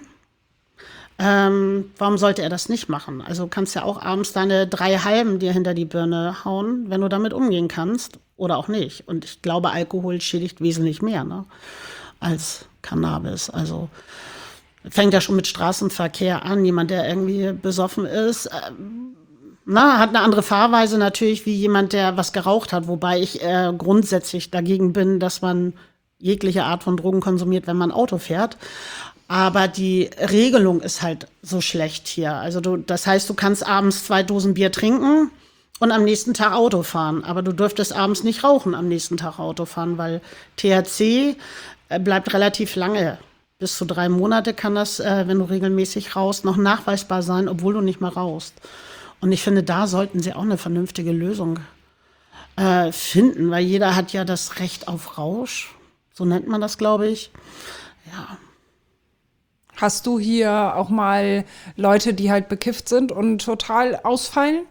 warum sollte er das nicht machen? Also kannst ja auch abends deine 3 Halben dir hinter die Birne hauen, wenn du damit umgehen kannst oder auch nicht. Und ich glaube, Alkohol schädigt wesentlich mehr, ne, als Cannabis. Also fängt ja schon mit Straßenverkehr an. Jemand, der irgendwie besoffen ist, hat eine andere Fahrweise natürlich wie jemand, der was geraucht hat. Wobei ich grundsätzlich dagegen bin, dass man jegliche Art von Drogen konsumiert, wenn man Auto fährt. Aber die Regelung ist halt so schlecht hier. Also das heißt, du kannst abends 2 Dosen Bier trinken und am nächsten Tag Auto fahren. Aber du dürftest abends nicht rauchen, am nächsten Tag Auto fahren, weil THC bleibt relativ lange. Bis zu 3 Monate kann das, wenn du regelmäßig rauchst, noch nachweisbar sein, obwohl du nicht mehr rauchst. Und ich finde, da sollten sie auch eine vernünftige Lösung finden, weil jeder hat ja das Recht auf Rausch. So nennt man das, glaube ich. Ja. Hast du hier auch mal Leute, die halt bekifft sind und total ausfallen?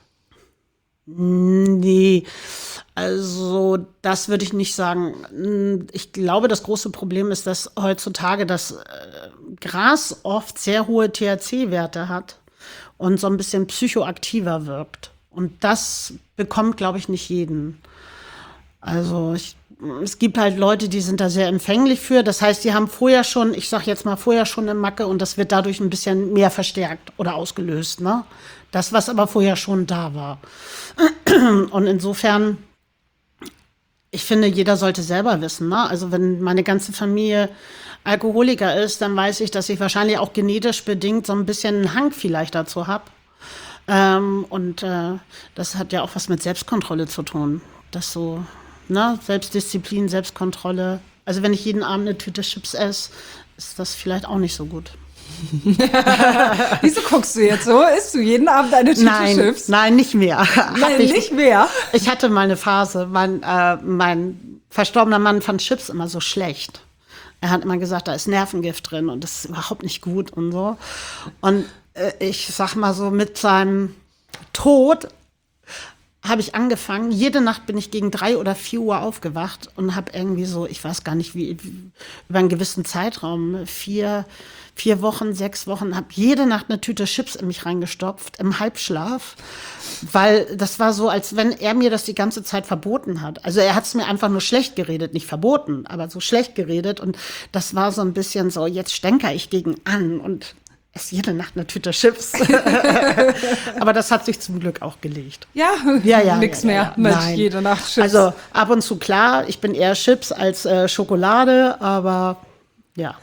Nee, also das würde ich nicht sagen. Ich glaube, das große Problem ist, dass heutzutage das Gras oft sehr hohe THC-Werte hat und so ein bisschen psychoaktiver wirkt. Und das bekommt, glaube ich, nicht jeden. Also es gibt halt Leute, die sind da sehr empfänglich für. Das heißt, die haben vorher schon, ich sag jetzt mal vorher schon eine Macke und das wird dadurch ein bisschen mehr verstärkt oder ausgelöst, ne? Das, was aber vorher schon da war. Und insofern, ich finde, jeder sollte selber wissen, ne? Also wenn meine ganze Familie Alkoholiker ist, dann weiß ich, dass ich wahrscheinlich auch genetisch bedingt so ein bisschen einen Hang vielleicht dazu habe. Das hat ja auch was mit Selbstkontrolle zu tun. Das so, ne? Selbstdisziplin, Selbstkontrolle. Also wenn ich jeden Abend eine Tüte Chips esse, ist das vielleicht auch nicht so gut. Wieso guckst du jetzt so? Isst du jeden Abend eine Tüte Chips? Nein, nicht mehr. Nein, nicht mehr? Ich hatte mal eine Phase. Mein verstorbener Mann fand Chips immer so schlecht. Er hat immer gesagt, da ist Nervengift drin und das ist überhaupt nicht gut und so. Und ich sag mal so, mit seinem Tod habe ich angefangen. Jede Nacht bin ich gegen 3 oder 4 Uhr aufgewacht und habe irgendwie so, ich weiß gar nicht, wie über einen gewissen Zeitraum, 4 Wochen, 6 Wochen, habe jede Nacht eine Tüte Chips in mich reingestopft, im Halbschlaf, weil das war so, als wenn er mir das die ganze Zeit verboten hat. Also er hat es mir einfach nur schlecht geredet, nicht verboten, aber so schlecht geredet und das war so ein bisschen so, jetzt stänker ich gegen an und esse jede Nacht eine Tüte Chips. Aber das hat sich zum Glück auch gelegt. Ja, nix mehr mit Nein. jede Nacht Chips. Also ab und zu klar, ich bin eher Chips als Schokolade, aber ja.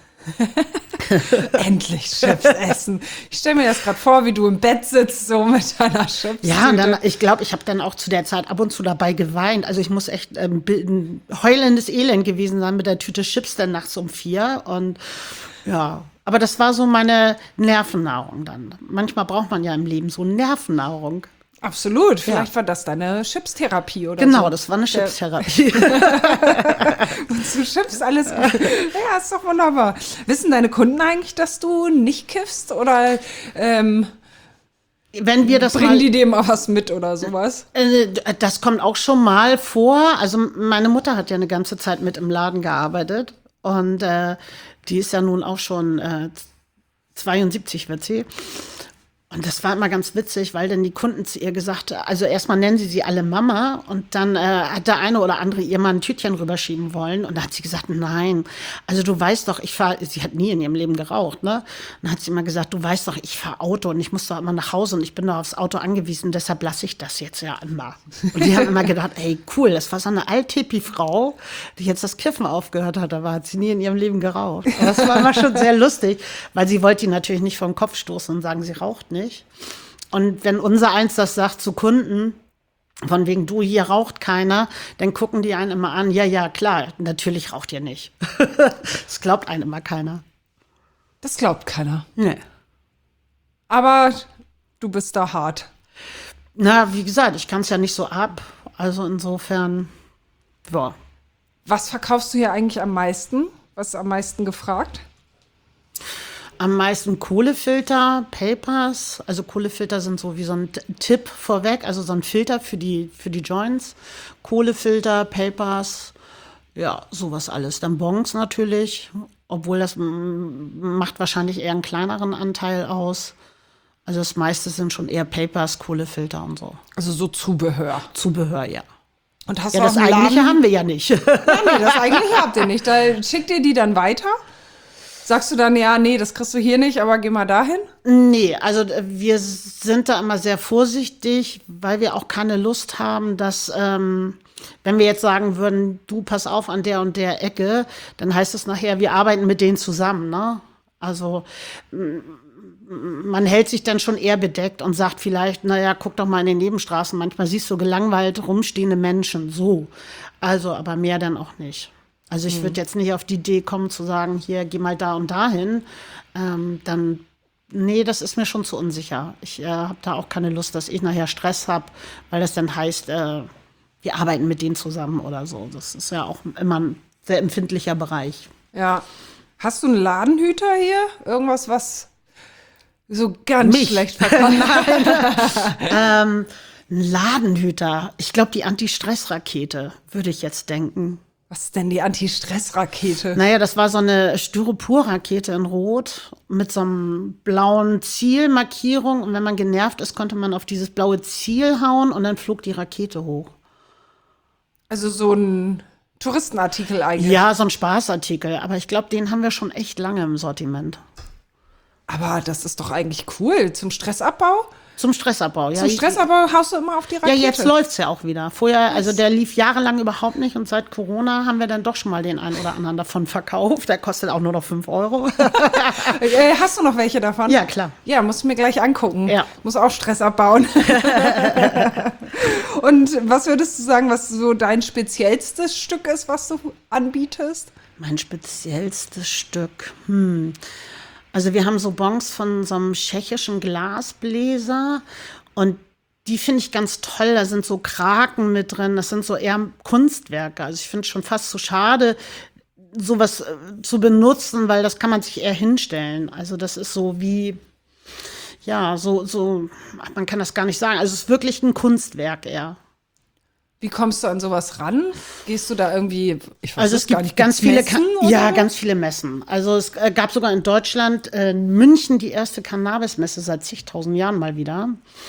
Endlich Chips essen. Ich stelle mir das gerade vor, wie du im Bett sitzt, so mit deiner Chips. Ja, und dann, ich glaube, ich habe dann auch zu der Zeit ab und zu dabei geweint. Also ich muss echt ein heulendes Elend gewesen sein mit der Tüte Chips dann nachts um 4. Und ja, aber das war so meine Nervennahrung dann. Manchmal braucht man ja im Leben so Nervennahrung. Absolut. Vielleicht war das deine Chipstherapie oder Genau, so. das war eine Chipstherapie. Und zu Chips alles. Ja, ist doch wunderbar. Wissen deine Kunden eigentlich, dass du nicht kiffst? Oder Wenn wir das bringen die dir mal was mit oder sowas? Das kommt auch schon mal vor. Also meine Mutter hat ja eine ganze Zeit mit im Laden gearbeitet. Und die ist ja nun auch schon 72 wird sie. Und das war immer ganz witzig, weil dann die Kunden zu ihr gesagt haben, also erstmal nennen sie alle Mama und dann hat der eine oder andere ihr mal ein Tütchen rüberschieben wollen und da hat sie gesagt, nein, also du weißt doch, sie hat nie in ihrem Leben geraucht, ne? Dann hat sie immer gesagt, du weißt doch, ich fahre Auto und ich muss doch immer nach Hause und ich bin doch aufs Auto angewiesen, deshalb lasse ich das jetzt ja immer. Und die haben immer gedacht, ey, cool, das war so eine Alttipi-Frau, die jetzt das Kiffen aufgehört hat, aber hat sie nie in ihrem Leben geraucht. Aber das war immer schon sehr lustig, weil sie wollte ihn natürlich nicht vom Kopf stoßen und sagen, sie raucht nicht. Und wenn unser Eins das sagt zu Kunden, von wegen, du, hier raucht keiner, dann gucken die einen immer an, ja, klar, natürlich raucht ihr nicht. Das glaubt einem immer keiner. Das glaubt keiner. Nee. Aber du bist da hart. Na, wie gesagt, ich kann es ja nicht so ab. Also insofern, ja. Was verkaufst du hier eigentlich am meisten? Was ist am meisten gefragt? Am meisten Kohlefilter, Papers. Also Kohlefilter sind so wie so ein Tipp vorweg, also so ein Filter für die Joints. Kohlefilter, Papers, Ja, sowas alles. Dann Bongs natürlich, obwohl das macht wahrscheinlich eher einen kleineren Anteil aus. Also das meiste sind schon eher Papers, Kohlefilter und so. Also so Zubehör. Zubehör, ja. Und hast Ja, du das auch einen Eigentliche Laden? haben wir ja nicht. Ja, nee, das eigentliche habt ihr nicht. Da schickt ihr die dann weiter? Sagst du dann, ja, nee, das kriegst du hier nicht, aber geh mal dahin? Nee, also wir sind da immer sehr vorsichtig, weil wir auch keine Lust haben, dass, wenn wir jetzt sagen würden, du pass auf an der und der Ecke, dann heißt es nachher, wir arbeiten mit denen zusammen, ne? Also man hält sich dann schon eher bedeckt und sagt vielleicht, naja, guck doch mal in den Nebenstraßen, manchmal siehst du gelangweilt rumstehende Menschen, so. Also, aber mehr dann auch nicht. Also ich würde jetzt nicht auf die Idee kommen zu sagen, hier, geh mal da und dahin, dann, nee, das ist mir schon zu unsicher. Ich habe da auch keine Lust, dass ich nachher Stress habe, weil das dann heißt, wir arbeiten mit denen zusammen oder so. Das ist ja auch immer ein sehr empfindlicher Bereich. Ja. Hast du einen Ladenhüter hier? Irgendwas, was so ganz Mich? schlecht verkauft? Ein Ladenhüter, ich glaube, die Anti-Stress-Rakete, würde ich jetzt denken. Was ist denn die Anti-Stress-Rakete? Naja, das war so eine Styropor-Rakete in Rot mit so einem blauen Zielmarkierung. Und wenn man genervt ist, konnte man auf dieses blaue Ziel hauen und dann flog die Rakete hoch. Also so ein Touristenartikel eigentlich. Ja, so ein Spaßartikel. Aber ich glaube, den haben wir schon echt lange im Sortiment. Aber das ist doch eigentlich cool. Zum Stressabbau? Zum Stressabbau, ja. Zum Stressabbau haust du immer auf die Ja, Rakete. jetzt läuft's ja auch wieder. Vorher, also der lief jahrelang überhaupt nicht und seit Corona haben wir dann doch schon mal den einen oder anderen davon verkauft. Der kostet auch nur noch 5 Euro. Hast du noch welche davon? Ja, klar. Ja, musst du mir gleich angucken. Ja. Muss auch Stress abbauen. Und was würdest du sagen, was so dein speziellstes Stück ist, was du anbietest? Mein speziellstes Stück. Also wir haben so Bons von so einem tschechischen Glasbläser und die finde ich ganz toll. Da sind so Kraken mit drin. Das sind so eher Kunstwerke. Also ich finde es schon fast zu schade, sowas zu benutzen, weil das kann man sich eher hinstellen. Also das ist so wie, ja, so, man kann das gar nicht sagen. Also es ist wirklich ein Kunstwerk eher. Wie kommst du an sowas ran? Gehst du da irgendwie, ich weiß Also es gar gibt nicht, ganz gibt's viele, Messen oder ja, so? ganz viele Messen. Also es gab sogar in Deutschland, in München, die erste Cannabis-Messe seit zigtausend Jahren mal wieder.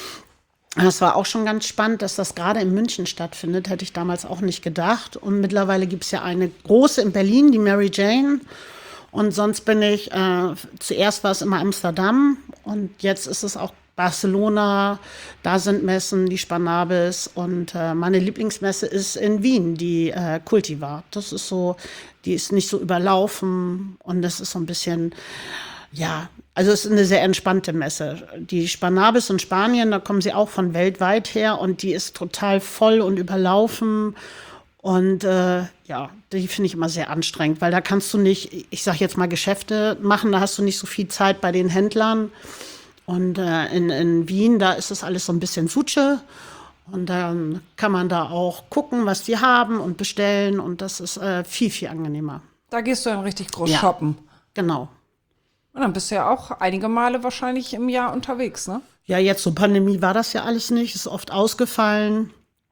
Das war auch schon ganz spannend, dass das gerade in München stattfindet, hätte ich damals auch nicht gedacht. Und mittlerweile gibt es ja eine große in Berlin, die Mary Jane. Und sonst bin ich, zuerst war es immer Amsterdam und jetzt ist es auch Barcelona, da sind Messen, die Spannabis und meine Lieblingsmesse ist in Wien, die Cultivar. Das ist so, die ist nicht so überlaufen und das ist so ein bisschen, ja, also es ist eine sehr entspannte Messe. Die Spannabis in Spanien, da kommen sie auch von weltweit her und die ist total voll und überlaufen. Und ja, die finde ich immer sehr anstrengend, weil da kannst du nicht, ich sag jetzt mal, Geschäfte machen, da hast du nicht so viel Zeit bei den Händlern. Und in Wien, da ist das alles so ein bisschen Suche. Und dann kann man da auch gucken, was die haben und bestellen. Und das ist viel, viel angenehmer. Da gehst du dann richtig groß Ja. shoppen. Genau. Und dann bist du ja auch einige Male wahrscheinlich im Jahr unterwegs, ne? Ja, jetzt zur Pandemie war das ja alles nicht. Ist oft ausgefallen.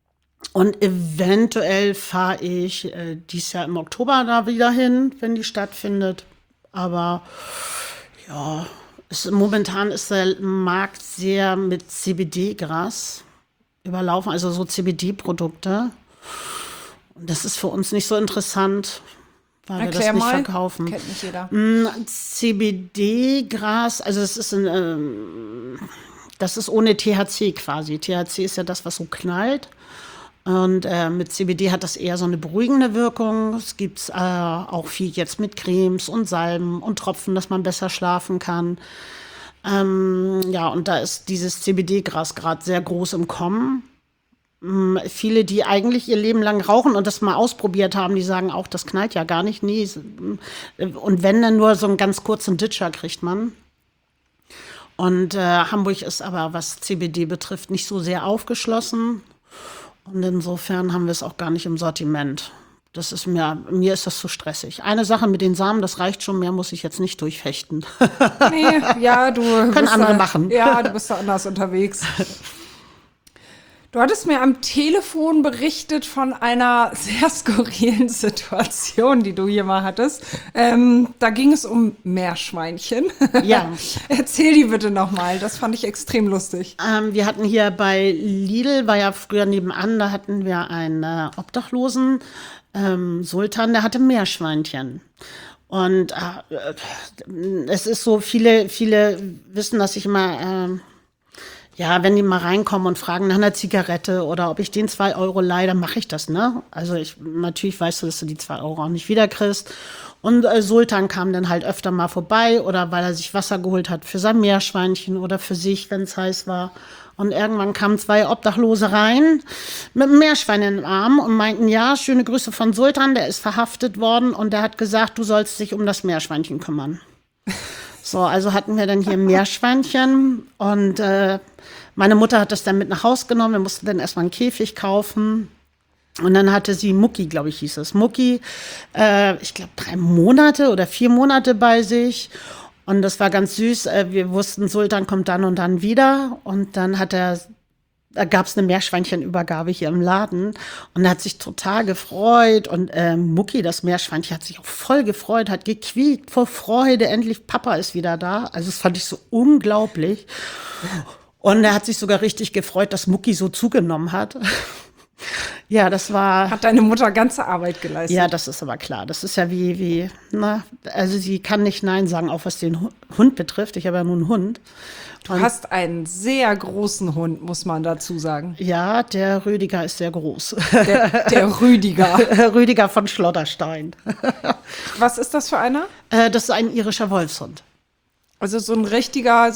Und eventuell fahre ich dieses Jahr im Oktober da wieder hin, wenn die stattfindet. Aber ja, momentan ist der Markt sehr mit CBD-Gras überlaufen, also so CBD-Produkte. Und das ist für uns nicht so interessant, weil wir das nicht verkaufen. Kennt nicht jeder. CBD-Gras, also das ist ohne THC quasi. THC ist ja das, was so knallt. Und mit CBD hat das eher so eine beruhigende Wirkung. Es gibt auch viel jetzt mit Cremes und Salben und Tropfen, dass man besser schlafen kann. Ja, und da ist dieses CBD-Gras gerade sehr groß im Kommen. Viele, die eigentlich ihr Leben lang rauchen und das mal ausprobiert haben, die sagen auch, das knallt ja gar nicht. Nie. Und wenn, dann nur so einen ganz kurzen Ditcher kriegt man. Und Hamburg ist aber, was CBD betrifft, nicht so sehr aufgeschlossen. Und insofern haben wir es auch gar nicht im Sortiment. Das ist mir ist das zu stressig. Eine Sache mit den Samen, das reicht schon, mehr muss ich jetzt nicht durchfechten. Nee, ja, du Können bist andere da, machen. Ja, du bist da anders unterwegs. Du hattest mir am Telefon berichtet von einer sehr skurrilen Situation, die du hier mal hattest. Da ging es um Meerschweinchen. Ja. Erzähl die bitte nochmal, das fand ich extrem lustig. Wir hatten hier bei Lidl, war ja früher nebenan, da hatten wir einen Obdachlosen, Sultan, der hatte Meerschweinchen. Und es ist so, viele wissen, dass ich immer, wenn die mal reinkommen und fragen nach einer Zigarette oder ob ich denen 2 Euro leihe, dann mache ich das, ne? Also natürlich weißt du, dass du die 2 Euro auch nicht wiederkriegst. Und Sultan kam dann halt öfter mal vorbei oder weil er sich Wasser geholt hat für sein Meerschweinchen oder für sich, wenn es heiß war. Und irgendwann kamen 2 Obdachlose rein mit einem Meerschwein im Arm und meinten, ja, schöne Grüße von Sultan, der ist verhaftet worden und der hat gesagt, du sollst dich um das Meerschweinchen kümmern. So, also hatten wir dann hier ein Meerschweinchen und meine Mutter hat das dann mit nach Haus genommen. Wir mussten dann erstmal einen Käfig kaufen. Und dann hatte sie Mucki, glaube ich, hieß es. Mucki, ich glaube 3 Monate oder 4 Monate bei sich. Und das war ganz süß. Wir wussten, Sultan kommt dann und dann wieder. Und dann da gab es eine Meerschweinchenübergabe hier im Laden. Und er hat sich total gefreut. Und Mucki, das Meerschweinchen, hat sich auch voll gefreut, hat gequiekt vor Freude. Endlich, Papa ist wieder da. Also das fand ich so unglaublich. Und er hat sich sogar richtig gefreut, dass Mucki so zugenommen hat. Ja, das war... Hat deine Mutter ganze Arbeit geleistet? Ja, das ist aber klar. Das ist ja also sie kann nicht Nein sagen, auch was den Hund betrifft. Ich habe ja nun einen Hund. Du hast einen sehr großen Hund, muss man dazu sagen. Ja, der Rüdiger ist sehr groß. Der Rüdiger. Rüdiger von Schlotterstein. Was ist das für einer? Das ist ein irischer Wolfshund. Also so ein richtiger,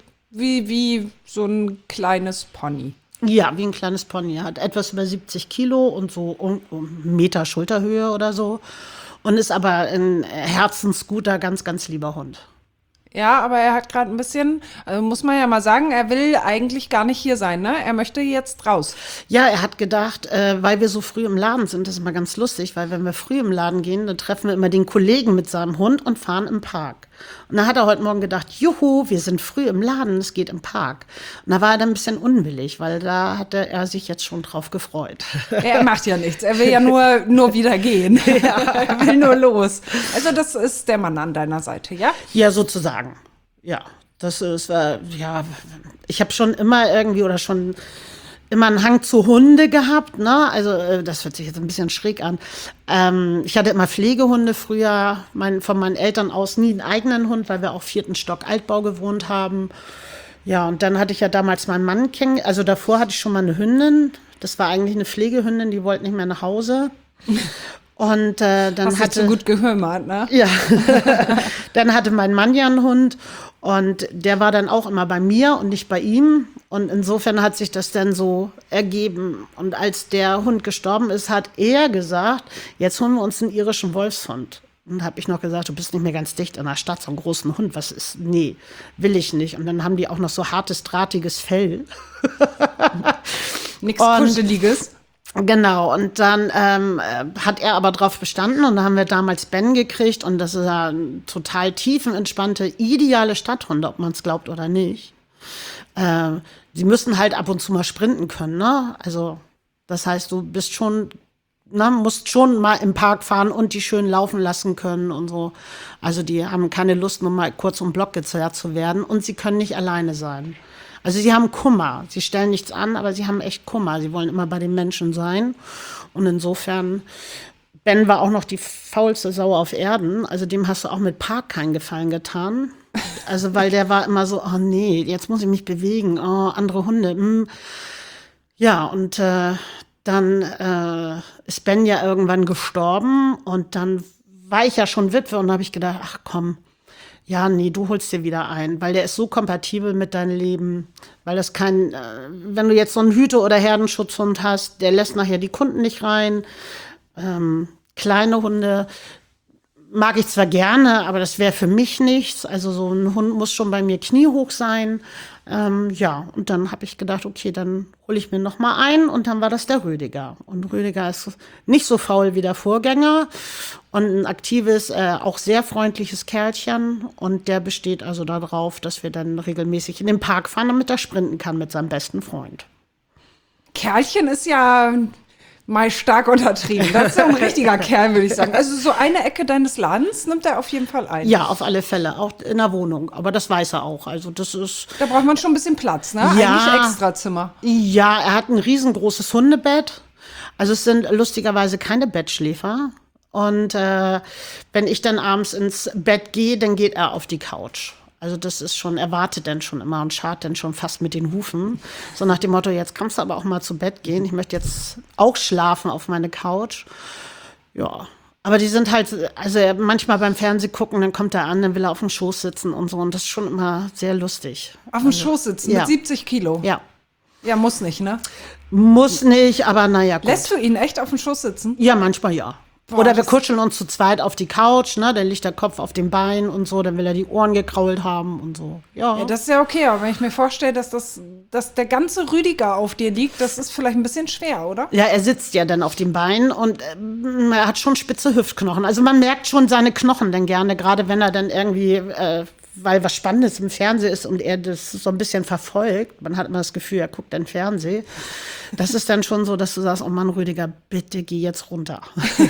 wie so ein kleines Pony. Ja, wie ein kleines Pony. Er hat etwas über 70 Kilo und so um Meter Schulterhöhe oder so. Und ist aber ein herzensguter, ganz, ganz lieber Hund. Ja, aber er hat gerade ein bisschen, also muss man ja mal sagen, er will eigentlich gar nicht hier sein, ne? Er möchte jetzt raus. Ja, er hat gedacht, weil wir so früh im Laden sind, das ist immer ganz lustig, weil wenn wir früh im Laden gehen, dann treffen wir immer den Kollegen mit seinem Hund und fahren im Park. Und da hat er heute Morgen gedacht, juhu, wir sind früh im Laden, es geht im Park. Und da war er dann ein bisschen unwillig, weil da hatte er sich jetzt schon drauf gefreut. Er macht ja nichts, er will ja nur wieder gehen. Ja. Er will nur los. Also das ist der Mann an deiner Seite, ja? Ja, sozusagen. Ja, das ist, ich habe schon immer irgendwie oder schon immer einen Hang zu Hunde gehabt, ne? Also das hört sich jetzt ein bisschen schräg an. Ich hatte immer Pflegehunde früher, von meinen Eltern aus nie einen eigenen Hund, weil wir auch 4. Stock Altbau gewohnt haben. Ja, und dann hatte ich ja damals meinen Mann kennengelernt. Also davor hatte ich schon mal eine Hündin. Das war eigentlich eine Pflegehündin, die wollte nicht mehr nach Hause. Und dann Hast du so gut gehümmert, ne? Ja, dann hatte mein Mann ja einen Hund und der war dann auch immer bei mir und nicht bei ihm. Und insofern hat sich das dann so ergeben. Und als der Hund gestorben ist, hat er gesagt, jetzt holen wir uns einen irischen Wolfshund. Und habe ich noch gesagt, du bist nicht mehr ganz dicht in der Stadt, so einen großen Hund, was ist? Nee, will ich nicht. Und dann haben die auch noch so hartes, drahtiges Fell. Nichts Kuscheliges. Genau, und dann hat er aber drauf bestanden und da haben wir damals Ben gekriegt und das ist ja ein total tiefenentspannte, ideale Stadthunde, ob man es glaubt oder nicht. Sie müssen halt ab und zu mal sprinten können, ne? Also das heißt, du bist schon, musst schon mal im Park fahren und die schön laufen lassen können und so. Also die haben keine Lust, nur mal kurz um den Block gezerrt zu werden und sie können nicht alleine sein. Also sie haben Kummer. Sie stellen nichts an, aber sie haben echt Kummer. Sie wollen immer bei den Menschen sein. Und insofern, Ben war auch noch die faulste Sau auf Erden. Also dem hast du auch mit Park keinen Gefallen getan. Also weil der war immer so, oh nee, jetzt muss ich mich bewegen. Oh, andere Hunde. Ja, und dann ist Ben ja irgendwann gestorben. Und dann war ich ja schon Witwe und habe ich gedacht, ach komm, ja, nee, du holst dir wieder ein, weil der ist so kompatibel mit deinem Leben, weil das wenn du jetzt so einen Hüte- oder Herdenschutzhund hast, der lässt nachher die Kunden nicht rein. Kleine Hunde mag ich zwar gerne, aber das wäre für mich nichts. Also so ein Hund muss schon bei mir kniehoch sein. Ja, und dann habe ich gedacht, okay, dann hole ich mir noch mal einen und dann war das der Rüdiger. Und Rüdiger ist nicht so faul wie der Vorgänger und ein aktives, auch sehr freundliches Kerlchen. Und der besteht also darauf, dass wir dann regelmäßig in den Park fahren, damit er sprinten kann mit seinem besten Freund. Kerlchen ist ja mal stark untertrieben. Das ist ja ein richtiger Kerl, würde ich sagen. Also so eine Ecke deines Ladens nimmt er auf jeden Fall ein. Ja, auf alle Fälle, auch in der Wohnung. Aber das weiß er auch. Also das ist. Da braucht man schon ein bisschen Platz, ne? Ja. Eigentlich Extrazimmer. Ja, er hat ein riesengroßes Hundebett. Also es sind lustigerweise keine Bettschläfer. Und wenn ich dann abends ins Bett gehe, dann geht er auf die Couch. Also das ist schon, er wartet dann schon immer und scharrt dann schon fast mit den Hufen. So nach dem Motto, jetzt kannst du aber auch mal zu Bett gehen. Ich möchte jetzt auch schlafen auf meine Couch. Ja, aber die sind halt, also manchmal beim Fernsehen gucken, dann kommt er an, dann will er auf dem Schoß sitzen und so. Und das ist schon immer sehr lustig. Auf dem Schoß sitzen ja. mit 70 Kilo. Ja. Ja, muss nicht, ne? Muss nicht, aber naja, gut. Lässt du ihn echt auf dem Schoß sitzen? Ja, manchmal ja. Boah, Oder wir das- kuscheln uns zu zweit auf die Couch, ne? Dann liegt der Kopf auf dem Bein und so, dann will er die Ohren gekrault haben und so. Ja. Ja, das ist ja okay, aber wenn ich mir vorstelle, dass der ganze Rüdiger auf dir liegt, das ist vielleicht ein bisschen schwer, oder? Ja, er sitzt ja dann auf dem Bein und er hat schon spitze Hüftknochen. Also man merkt schon seine Knochen dann gerne, gerade wenn er dann irgendwie, weil was Spannendes im Fernsehen ist und er das so ein bisschen verfolgt. Man hat immer das Gefühl, er guckt dann Fernsehen. Das ist dann schon so, dass du sagst, oh Mann, Rüdiger, bitte geh jetzt runter.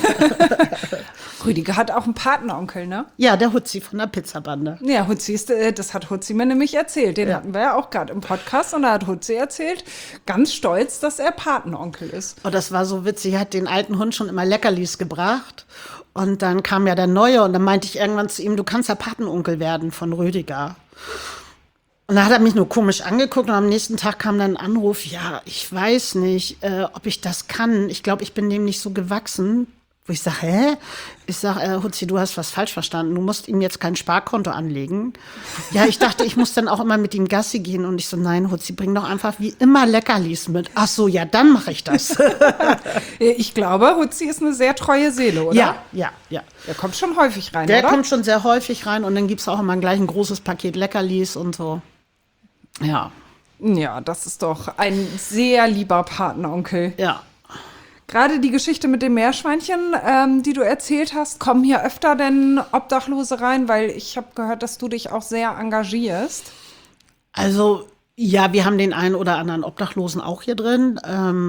Rüdiger hat auch einen Patenonkel, ne? Ja, der Hutzi von der Pizzabande. Ja, Hutzi ist, das hat Hutzi mir nämlich erzählt. Den hatten wir ja auch gerade im Podcast und da hat Hutzi erzählt, ganz stolz, dass er Patenonkel ist. Oh, das war so witzig. Er hat den alten Hund schon immer Leckerlis gebracht. Und dann kam ja der Neue und dann meinte ich irgendwann zu ihm, du kannst ja Patenonkel werden von Rüdiger. Und da hat er mich nur komisch angeguckt und am nächsten Tag kam dann ein Anruf, ja, ich weiß nicht, ob ich das kann. Ich glaube, ich bin dem nicht so gewachsen. Wo ich sage, hä? Ich sage, Hutzi, du hast was falsch verstanden. Du musst ihm jetzt kein Sparkonto anlegen. Ja, ich dachte, ich muss dann auch immer mit ihm Gassi gehen. Und ich so, nein, Hutzi, bring doch einfach wie immer Leckerlis mit. Ach so, ja, dann mache ich das. Ich glaube, Hutzi ist eine sehr treue Seele, oder? Ja. Der kommt schon häufig rein, Der oder? kommt schon sehr häufig rein und dann gibt es auch immer gleich ein großes Paket Leckerlis und so. Ja. Ja, das ist doch ein sehr lieber Patenonkel. Ja. Gerade die Geschichte mit dem Meerschweinchen, die du erzählt hast, kommen hier öfter denn Obdachlose rein? Weil ich habe gehört, dass du dich auch sehr engagierst. Also, ja, wir haben den einen oder anderen Obdachlosen auch hier drin.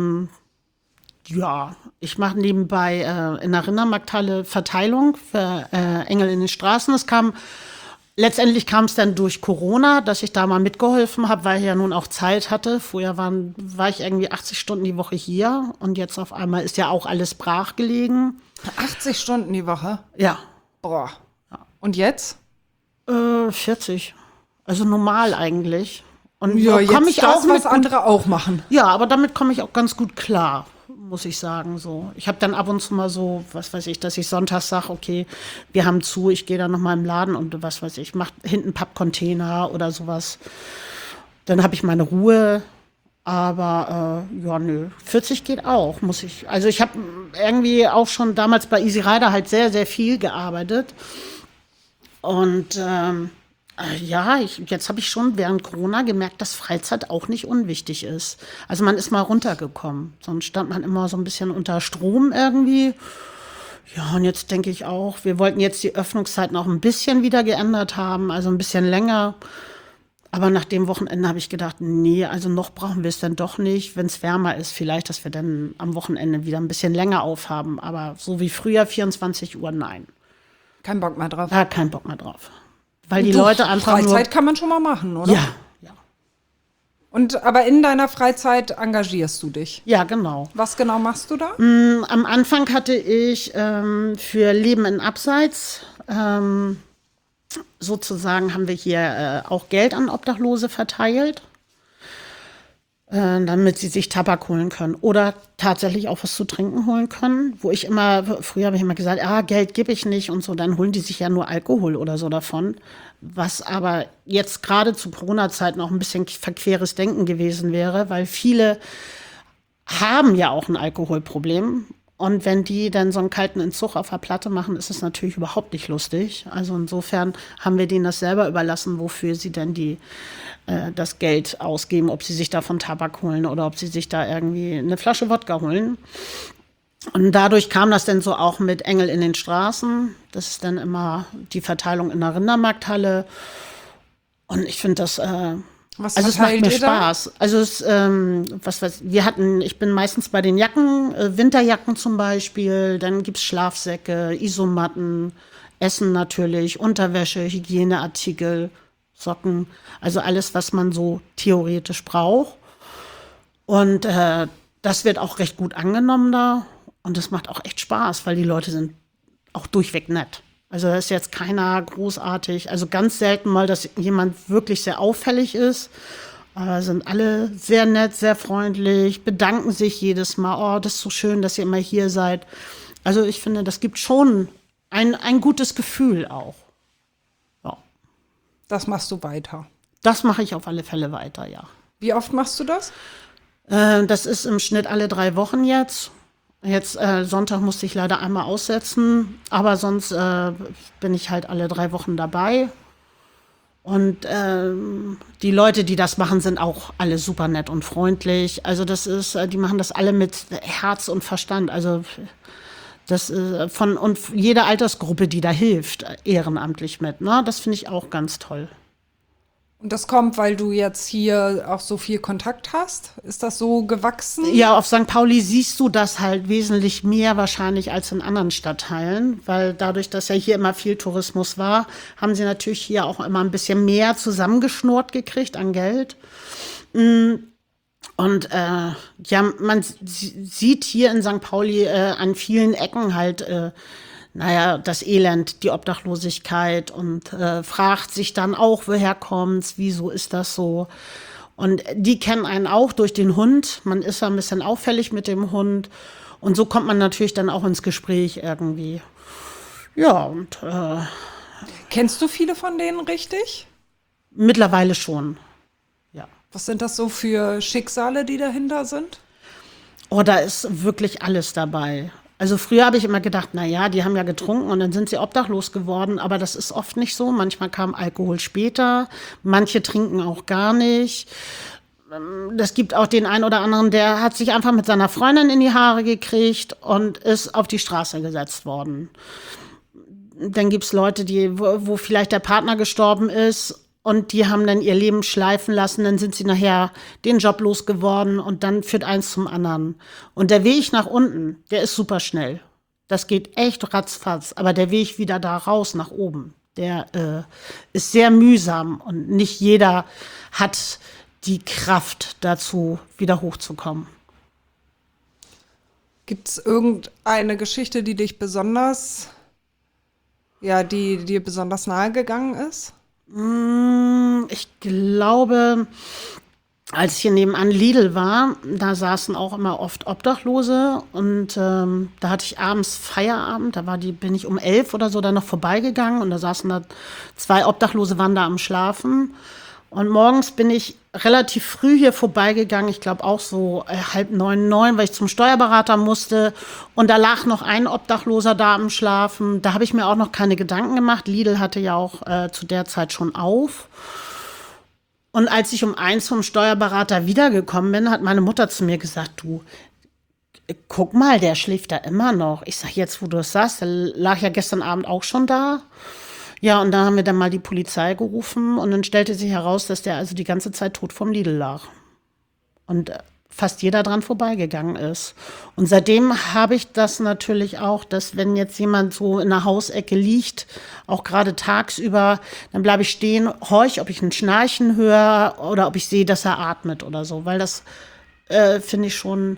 Ja, ich mache nebenbei in der Rindermarkthalle Verteilung für Engel in den Straßen. Letztendlich kam es dann durch Corona, dass ich da mal mitgeholfen habe, weil ich ja nun auch Zeit hatte. Vorher war ich irgendwie 80 Stunden die Woche hier und jetzt auf einmal ist ja auch alles brach gelegen. 80 Stunden die Woche? Ja, Boah. Und jetzt? 40. Also normal eigentlich. Und Ja, da jetzt komme ich das, auch mit was andere auch machen. Ja, aber damit komme ich auch ganz gut klar, muss ich sagen. So, ich habe dann ab und zu mal so, was weiß ich, dass ich sonntags sage, okay, wir haben zu, ich gehe dann noch mal im Laden und was weiß ich, mache hinten Pappcontainer oder sowas. Dann habe ich meine Ruhe. Aber ja, nö, 40 geht auch, muss ich. Also ich habe irgendwie auch schon damals bei Easy Rider halt sehr, sehr viel gearbeitet. Und ja, jetzt habe ich schon während Corona gemerkt, dass Freizeit auch nicht unwichtig ist. Also man ist mal runtergekommen. Sonst stand man immer so ein bisschen unter Strom irgendwie. Ja, und jetzt denke ich auch, wir wollten jetzt die Öffnungszeiten auch ein bisschen wieder geändert haben, also ein bisschen länger. Aber nach dem Wochenende habe ich gedacht, nee, also noch brauchen wir es dann doch nicht. Wenn es wärmer ist, vielleicht, dass wir dann am Wochenende wieder ein bisschen länger aufhaben. Aber so wie früher, 24 Uhr, nein. Kein Bock mehr drauf. Da hat keinen Bock mehr drauf. Weil die Du, Leute einfach Freizeit kann man schon mal machen, oder? Ja. Aber in deiner Freizeit engagierst du dich. Ja, genau. Was genau machst du da? Am Anfang hatte ich für Leben in Abseits sozusagen haben wir hier auch Geld an Obdachlose verteilt, damit sie sich Tabak holen können oder tatsächlich auch was zu trinken holen können. Früher habe ich immer gesagt, Geld gebe ich nicht und so, dann holen die sich ja nur Alkohol oder so davon. Was aber jetzt gerade zu Corona-Zeiten auch ein bisschen verqueres Denken gewesen wäre, weil viele haben ja auch ein Alkoholproblem. Und wenn die dann so einen kalten Entzug auf der Platte machen, ist es natürlich überhaupt nicht lustig. Also insofern haben wir denen das selber überlassen, wofür sie denn das Geld ausgeben, ob sie sich davon Tabak holen oder ob sie sich da irgendwie eine Flasche Wodka holen. Und dadurch kam das dann so auch mit Engel in den Straßen. Das ist dann immer die Verteilung in der Rindermarkthalle. Und ich finde das Was Also es macht verteilt mir ihr da? Spaß. Also ich bin meistens bei den Jacken, Winterjacken zum Beispiel, dann gibt's Schlafsäcke, Isomatten, Essen natürlich, Unterwäsche, Hygieneartikel, Socken, also alles, was man so theoretisch braucht. Und das wird auch recht gut angenommen da. Und das macht auch echt Spaß, weil die Leute sind auch durchweg nett. Also da ist jetzt keiner großartig. Also ganz selten mal, dass jemand wirklich sehr auffällig ist. Sind alle sehr nett, sehr freundlich, bedanken sich jedes Mal. Oh, das ist so schön, dass ihr immer hier seid. Also ich finde, das gibt schon ein gutes Gefühl auch. Ja, Das machst du weiter. das mache ich auf alle Fälle weiter, ja. Wie oft machst du das? Das ist im Schnitt alle 3 Wochen jetzt. Jetzt Sonntag musste ich leider einmal aussetzen, aber sonst bin ich halt alle 3 Wochen dabei. Und die Leute, die das machen, sind auch alle super nett und freundlich. Also die machen das alle mit Herz und Verstand. Also das ist und jede Altersgruppe, die da hilft, ehrenamtlich mit. Ne? Das finde ich auch ganz toll. Und das kommt, weil du jetzt hier auch so viel Kontakt hast? Ist das so gewachsen? Ja, auf St. Pauli siehst du das halt wesentlich mehr wahrscheinlich als in anderen Stadtteilen, weil dadurch, dass ja hier immer viel Tourismus war, haben sie natürlich hier auch immer ein bisschen mehr zusammengeschnurrt gekriegt an Geld. Und ja, man sieht hier in St. Pauli an vielen Ecken halt das Elend, die Obdachlosigkeit und fragt sich dann auch, woher kommt's, wieso ist das so? Und die kennen einen auch durch den Hund. Man ist ja ein bisschen auffällig mit dem Hund. Und so kommt man natürlich dann auch ins Gespräch irgendwie. Ja, und Kennst du viele von denen richtig? mittlerweile schon. Ja. Was sind das so für Schicksale, die dahinter sind? Oh, da ist wirklich alles dabei. Also früher habe ich immer gedacht, na ja, die haben ja getrunken und dann sind sie obdachlos geworden, aber das ist oft nicht so. Manchmal kam Alkohol später, manche trinken auch gar nicht. Das gibt auch den einen oder anderen, der hat sich einfach mit seiner Freundin in die Haare gekriegt und ist auf die Straße gesetzt worden. Dann gibt's Leute, wo vielleicht der Partner gestorben ist und die haben dann ihr Leben schleifen lassen, dann sind sie nachher den Job losgeworden und dann führt eins zum anderen. Und der Weg nach unten, der ist super schnell. Das geht echt ratzfatz, aber der Weg wieder da raus nach oben, der ist sehr mühsam und nicht jeder hat die Kraft dazu, wieder hochzukommen. Gibt es irgendeine Geschichte, die dich besonders, die dir besonders nahe gegangen ist? Ich glaube, als ich hier nebenan Lidl war, da saßen auch immer oft Obdachlose und da hatte ich abends Feierabend, bin ich um 11 oder so da noch vorbeigegangen und da saßen da 2 Obdachlose, waren da am Schlafen. Und morgens bin ich relativ früh hier vorbeigegangen, ich glaube auch so 8:30, weil ich zum Steuerberater musste. Und da lag noch ein Obdachloser da am Schlafen. Da habe ich mir auch noch keine Gedanken gemacht. Lidl hatte ja auch zu der Zeit schon auf. Und als ich um 1 vom Steuerberater wiedergekommen bin, hat meine Mutter zu mir gesagt, du, guck mal, der schläft da immer noch. Ich sag, jetzt, wo du es sagst, der lag ja gestern Abend auch schon da. Ja, und da haben wir dann mal die Polizei gerufen und dann stellte sich heraus, dass der also die ganze Zeit tot vom Lidl lag. Und fast jeder dran vorbeigegangen ist. Und seitdem habe ich das natürlich auch, dass wenn jetzt jemand so in der Hausecke liegt, auch gerade tagsüber, dann bleibe ich stehen, horch, ob ich ein Schnarchen höre oder ob ich sehe, dass er atmet oder so. Weil das finde ich schon,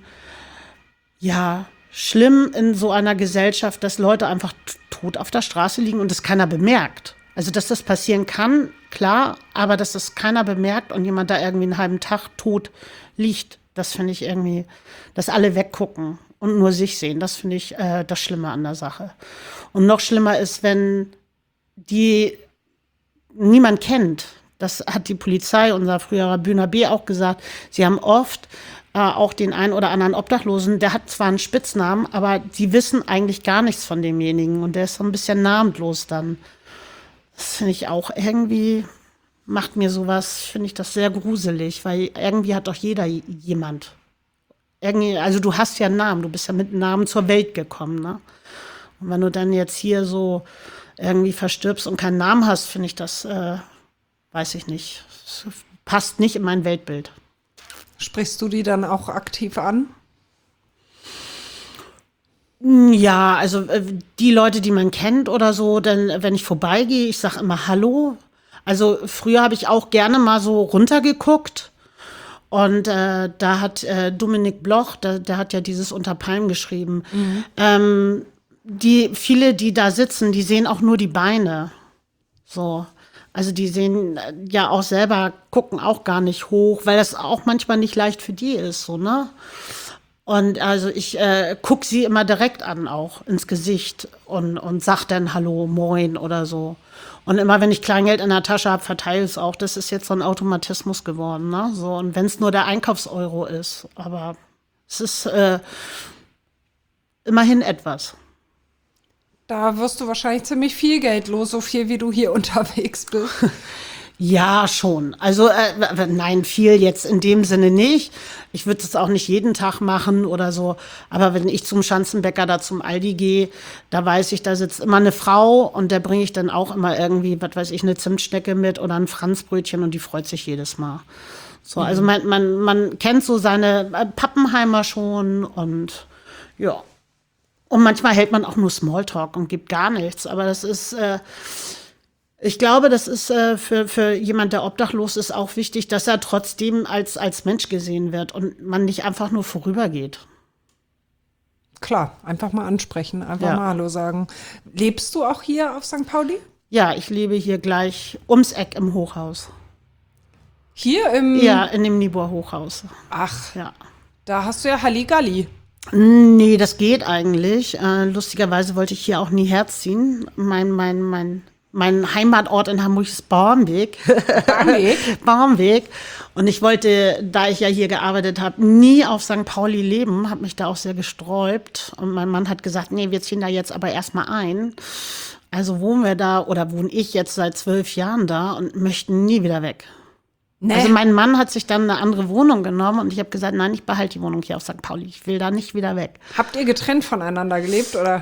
ja, schlimm in so einer Gesellschaft, dass Leute einfach tot auf der Straße liegen und das keiner bemerkt. Also, dass das passieren kann, klar, aber dass das keiner bemerkt und jemand da irgendwie einen halben Tag tot liegt, das finde ich irgendwie, dass alle weggucken und nur sich sehen. Das finde ich das Schlimme an der Sache. Und noch schlimmer ist, wenn die niemand kennt. Das hat die Polizei, unser früherer Bühner B, auch gesagt. Sie haben oft auch den einen oder anderen Obdachlosen, der hat zwar einen Spitznamen, aber sie wissen eigentlich gar nichts von demjenigen und der ist so ein bisschen namenlos dann. Das finde ich auch irgendwie, macht mir sowas, finde ich das sehr gruselig, weil irgendwie hat doch jeder jemand. Irgendwie, also du hast ja einen Namen, du bist ja mit einem Namen zur Welt gekommen, ne? Und wenn du dann jetzt hier so irgendwie verstirbst und keinen Namen hast, finde ich das weiß ich nicht. Es passt nicht in mein Weltbild. Sprichst du die dann auch aktiv an? Ja, also die Leute, die man kennt oder so, denn wenn ich vorbeigehe, ich sage immer Hallo. Also früher habe ich auch gerne mal so runtergeguckt und da hat Dominik Bloch, der hat ja dieses Unter Palmen geschrieben. Viele, die da sitzen, die sehen auch nur die Beine. So. Also die sehen ja auch selber, gucken auch gar nicht hoch, weil das auch manchmal nicht leicht für die ist, so, ne? Und also ich gucke sie immer direkt an, auch ins Gesicht und sag dann Hallo, Moin oder so. Und immer, wenn ich Kleingeld in der Tasche habe, verteile ich es auch. Das ist jetzt so ein Automatismus geworden, ne? So, und wenn es nur der Einkaufseuro ist. Aber es ist immerhin etwas. Da wirst du wahrscheinlich ziemlich viel Geld los, so viel wie du hier unterwegs bist. Ja, schon. Also nein, viel jetzt in dem Sinne nicht. Ich würde es auch nicht jeden Tag machen oder so. Aber wenn ich zum Schanzenbäcker da zum Aldi gehe, da weiß ich, da sitzt immer eine Frau und der bringe ich dann auch immer irgendwie, was weiß ich, eine Zimtschnecke mit oder ein Franzbrötchen und die freut sich jedes Mal. So, also man kennt so seine Pappenheimer schon und ja. Und manchmal hält man auch nur Smalltalk und gibt gar nichts. Aber das ist, ich glaube, das ist für jemand, der obdachlos ist, auch wichtig, dass er trotzdem als Mensch gesehen wird und man nicht einfach nur vorübergeht. Klar, einfach mal ansprechen, einfach Ja. mal Hallo sagen. Lebst du auch hier auf St. Pauli? Ja, ich lebe hier gleich ums Eck im Hochhaus. Hier im... Ja, in dem Niebuhr Hochhaus. Ach, Ja. da hast du ja Halligalli. Nee, das geht eigentlich. Lustigerweise wollte ich hier auch nie herziehen. Mein Heimatort in Hamburg ist Barmbek. Barmbek? Barmbek. Und ich wollte, da ich ja hier gearbeitet habe, nie auf St. Pauli leben, habe mich da auch sehr gesträubt. Und mein Mann hat gesagt, nee, wir ziehen da jetzt aber erstmal ein. Also wohnen wir da oder wohne ich jetzt seit 12 Jahren da und möchten nie wieder weg. Nee. Also mein Mann hat sich dann eine andere Wohnung genommen und ich habe gesagt, nein, ich behalte die Wohnung hier auf St. Pauli. Ich will da nicht wieder weg. Habt ihr getrennt voneinander gelebt, oder?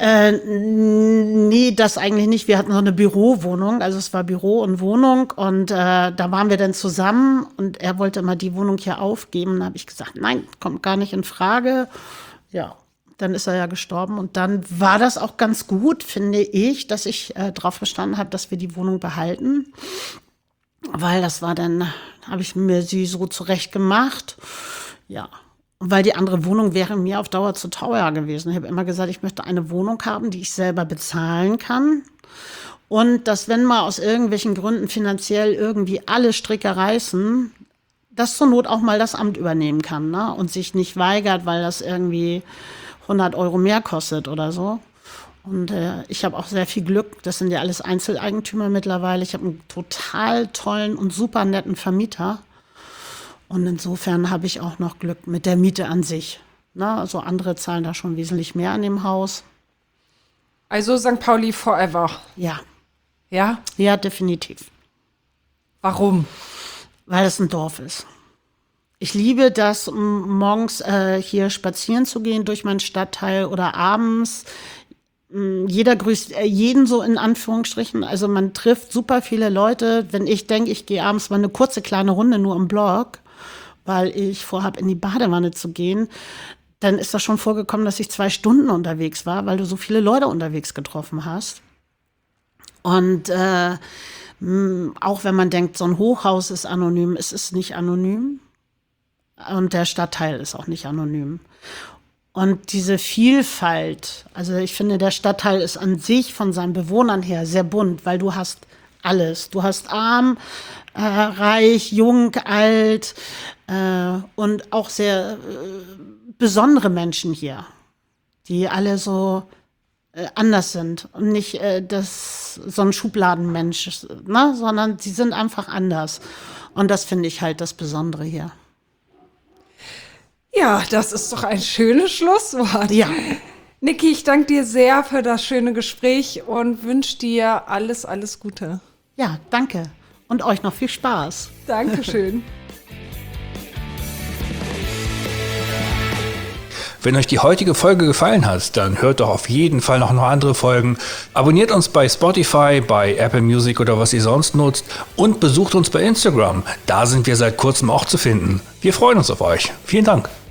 Nee, das eigentlich nicht. Wir hatten so eine Bürowohnung, also es war Büro und Wohnung und da waren wir dann zusammen und er wollte immer die Wohnung hier aufgeben. Da habe ich gesagt, nein, kommt gar nicht in Frage. Ja, dann ist er ja gestorben und dann war das auch ganz gut, finde ich, dass ich drauf bestanden habe, dass wir die Wohnung behalten. Weil das war dann, habe ich mir sie so zurecht gemacht. Ja. Und weil die andere Wohnung wäre mir auf Dauer zu teuer gewesen. Ich habe immer gesagt, ich möchte eine Wohnung haben, die ich selber bezahlen kann. Und dass, wenn mal aus irgendwelchen Gründen finanziell irgendwie alle Stricke reißen, dass zur Not auch mal das Amt übernehmen kann, ne? Und sich nicht weigert, weil das irgendwie 100 Euro mehr kostet oder so. Und ich habe auch sehr viel Glück. Das sind ja alles Einzeleigentümer mittlerweile. Ich habe einen total tollen und super netten Vermieter. Und insofern habe ich auch noch Glück mit der Miete an sich. Na, also andere zahlen da schon wesentlich mehr an dem Haus. Also St. Pauli forever. Ja, Ja? ja, definitiv. Warum? Weil es ein Dorf ist. Ich liebe das, morgens hier spazieren zu gehen durch meinen Stadtteil oder abends. Jeder grüßt jeden so in Anführungsstrichen. Also man trifft super viele Leute. Wenn ich denke, ich gehe abends mal eine kurze kleine Runde nur im Block, weil ich vorhabe, in die Badewanne zu gehen, dann ist das schon vorgekommen, dass ich 2 Stunden unterwegs war, weil du so viele Leute unterwegs getroffen hast. Und auch wenn man denkt, so ein Hochhaus ist anonym, es ist nicht anonym. Und der Stadtteil ist auch nicht anonym. Und diese Vielfalt, also ich finde, der Stadtteil ist an sich von seinen Bewohnern her sehr bunt, weil du hast alles. Du hast arm, reich, jung, alt und auch sehr besondere Menschen hier, die alle so anders sind und nicht so ein Schubladenmensch, ne, sondern sie sind einfach anders. Und das finde ich halt das Besondere hier. Ja, das ist doch ein schönes Schlusswort. Ja. Niki, ich danke dir sehr für das schöne Gespräch und wünsche dir alles, alles Gute. Ja, danke. Und euch noch viel Spaß. Dankeschön. Wenn euch die heutige Folge gefallen hat, dann hört doch auf jeden Fall noch andere Folgen. Abonniert uns bei Spotify, bei Apple Music oder was ihr sonst nutzt und besucht uns bei Instagram. Da sind wir seit kurzem auch zu finden. Wir freuen uns auf euch. Vielen Dank.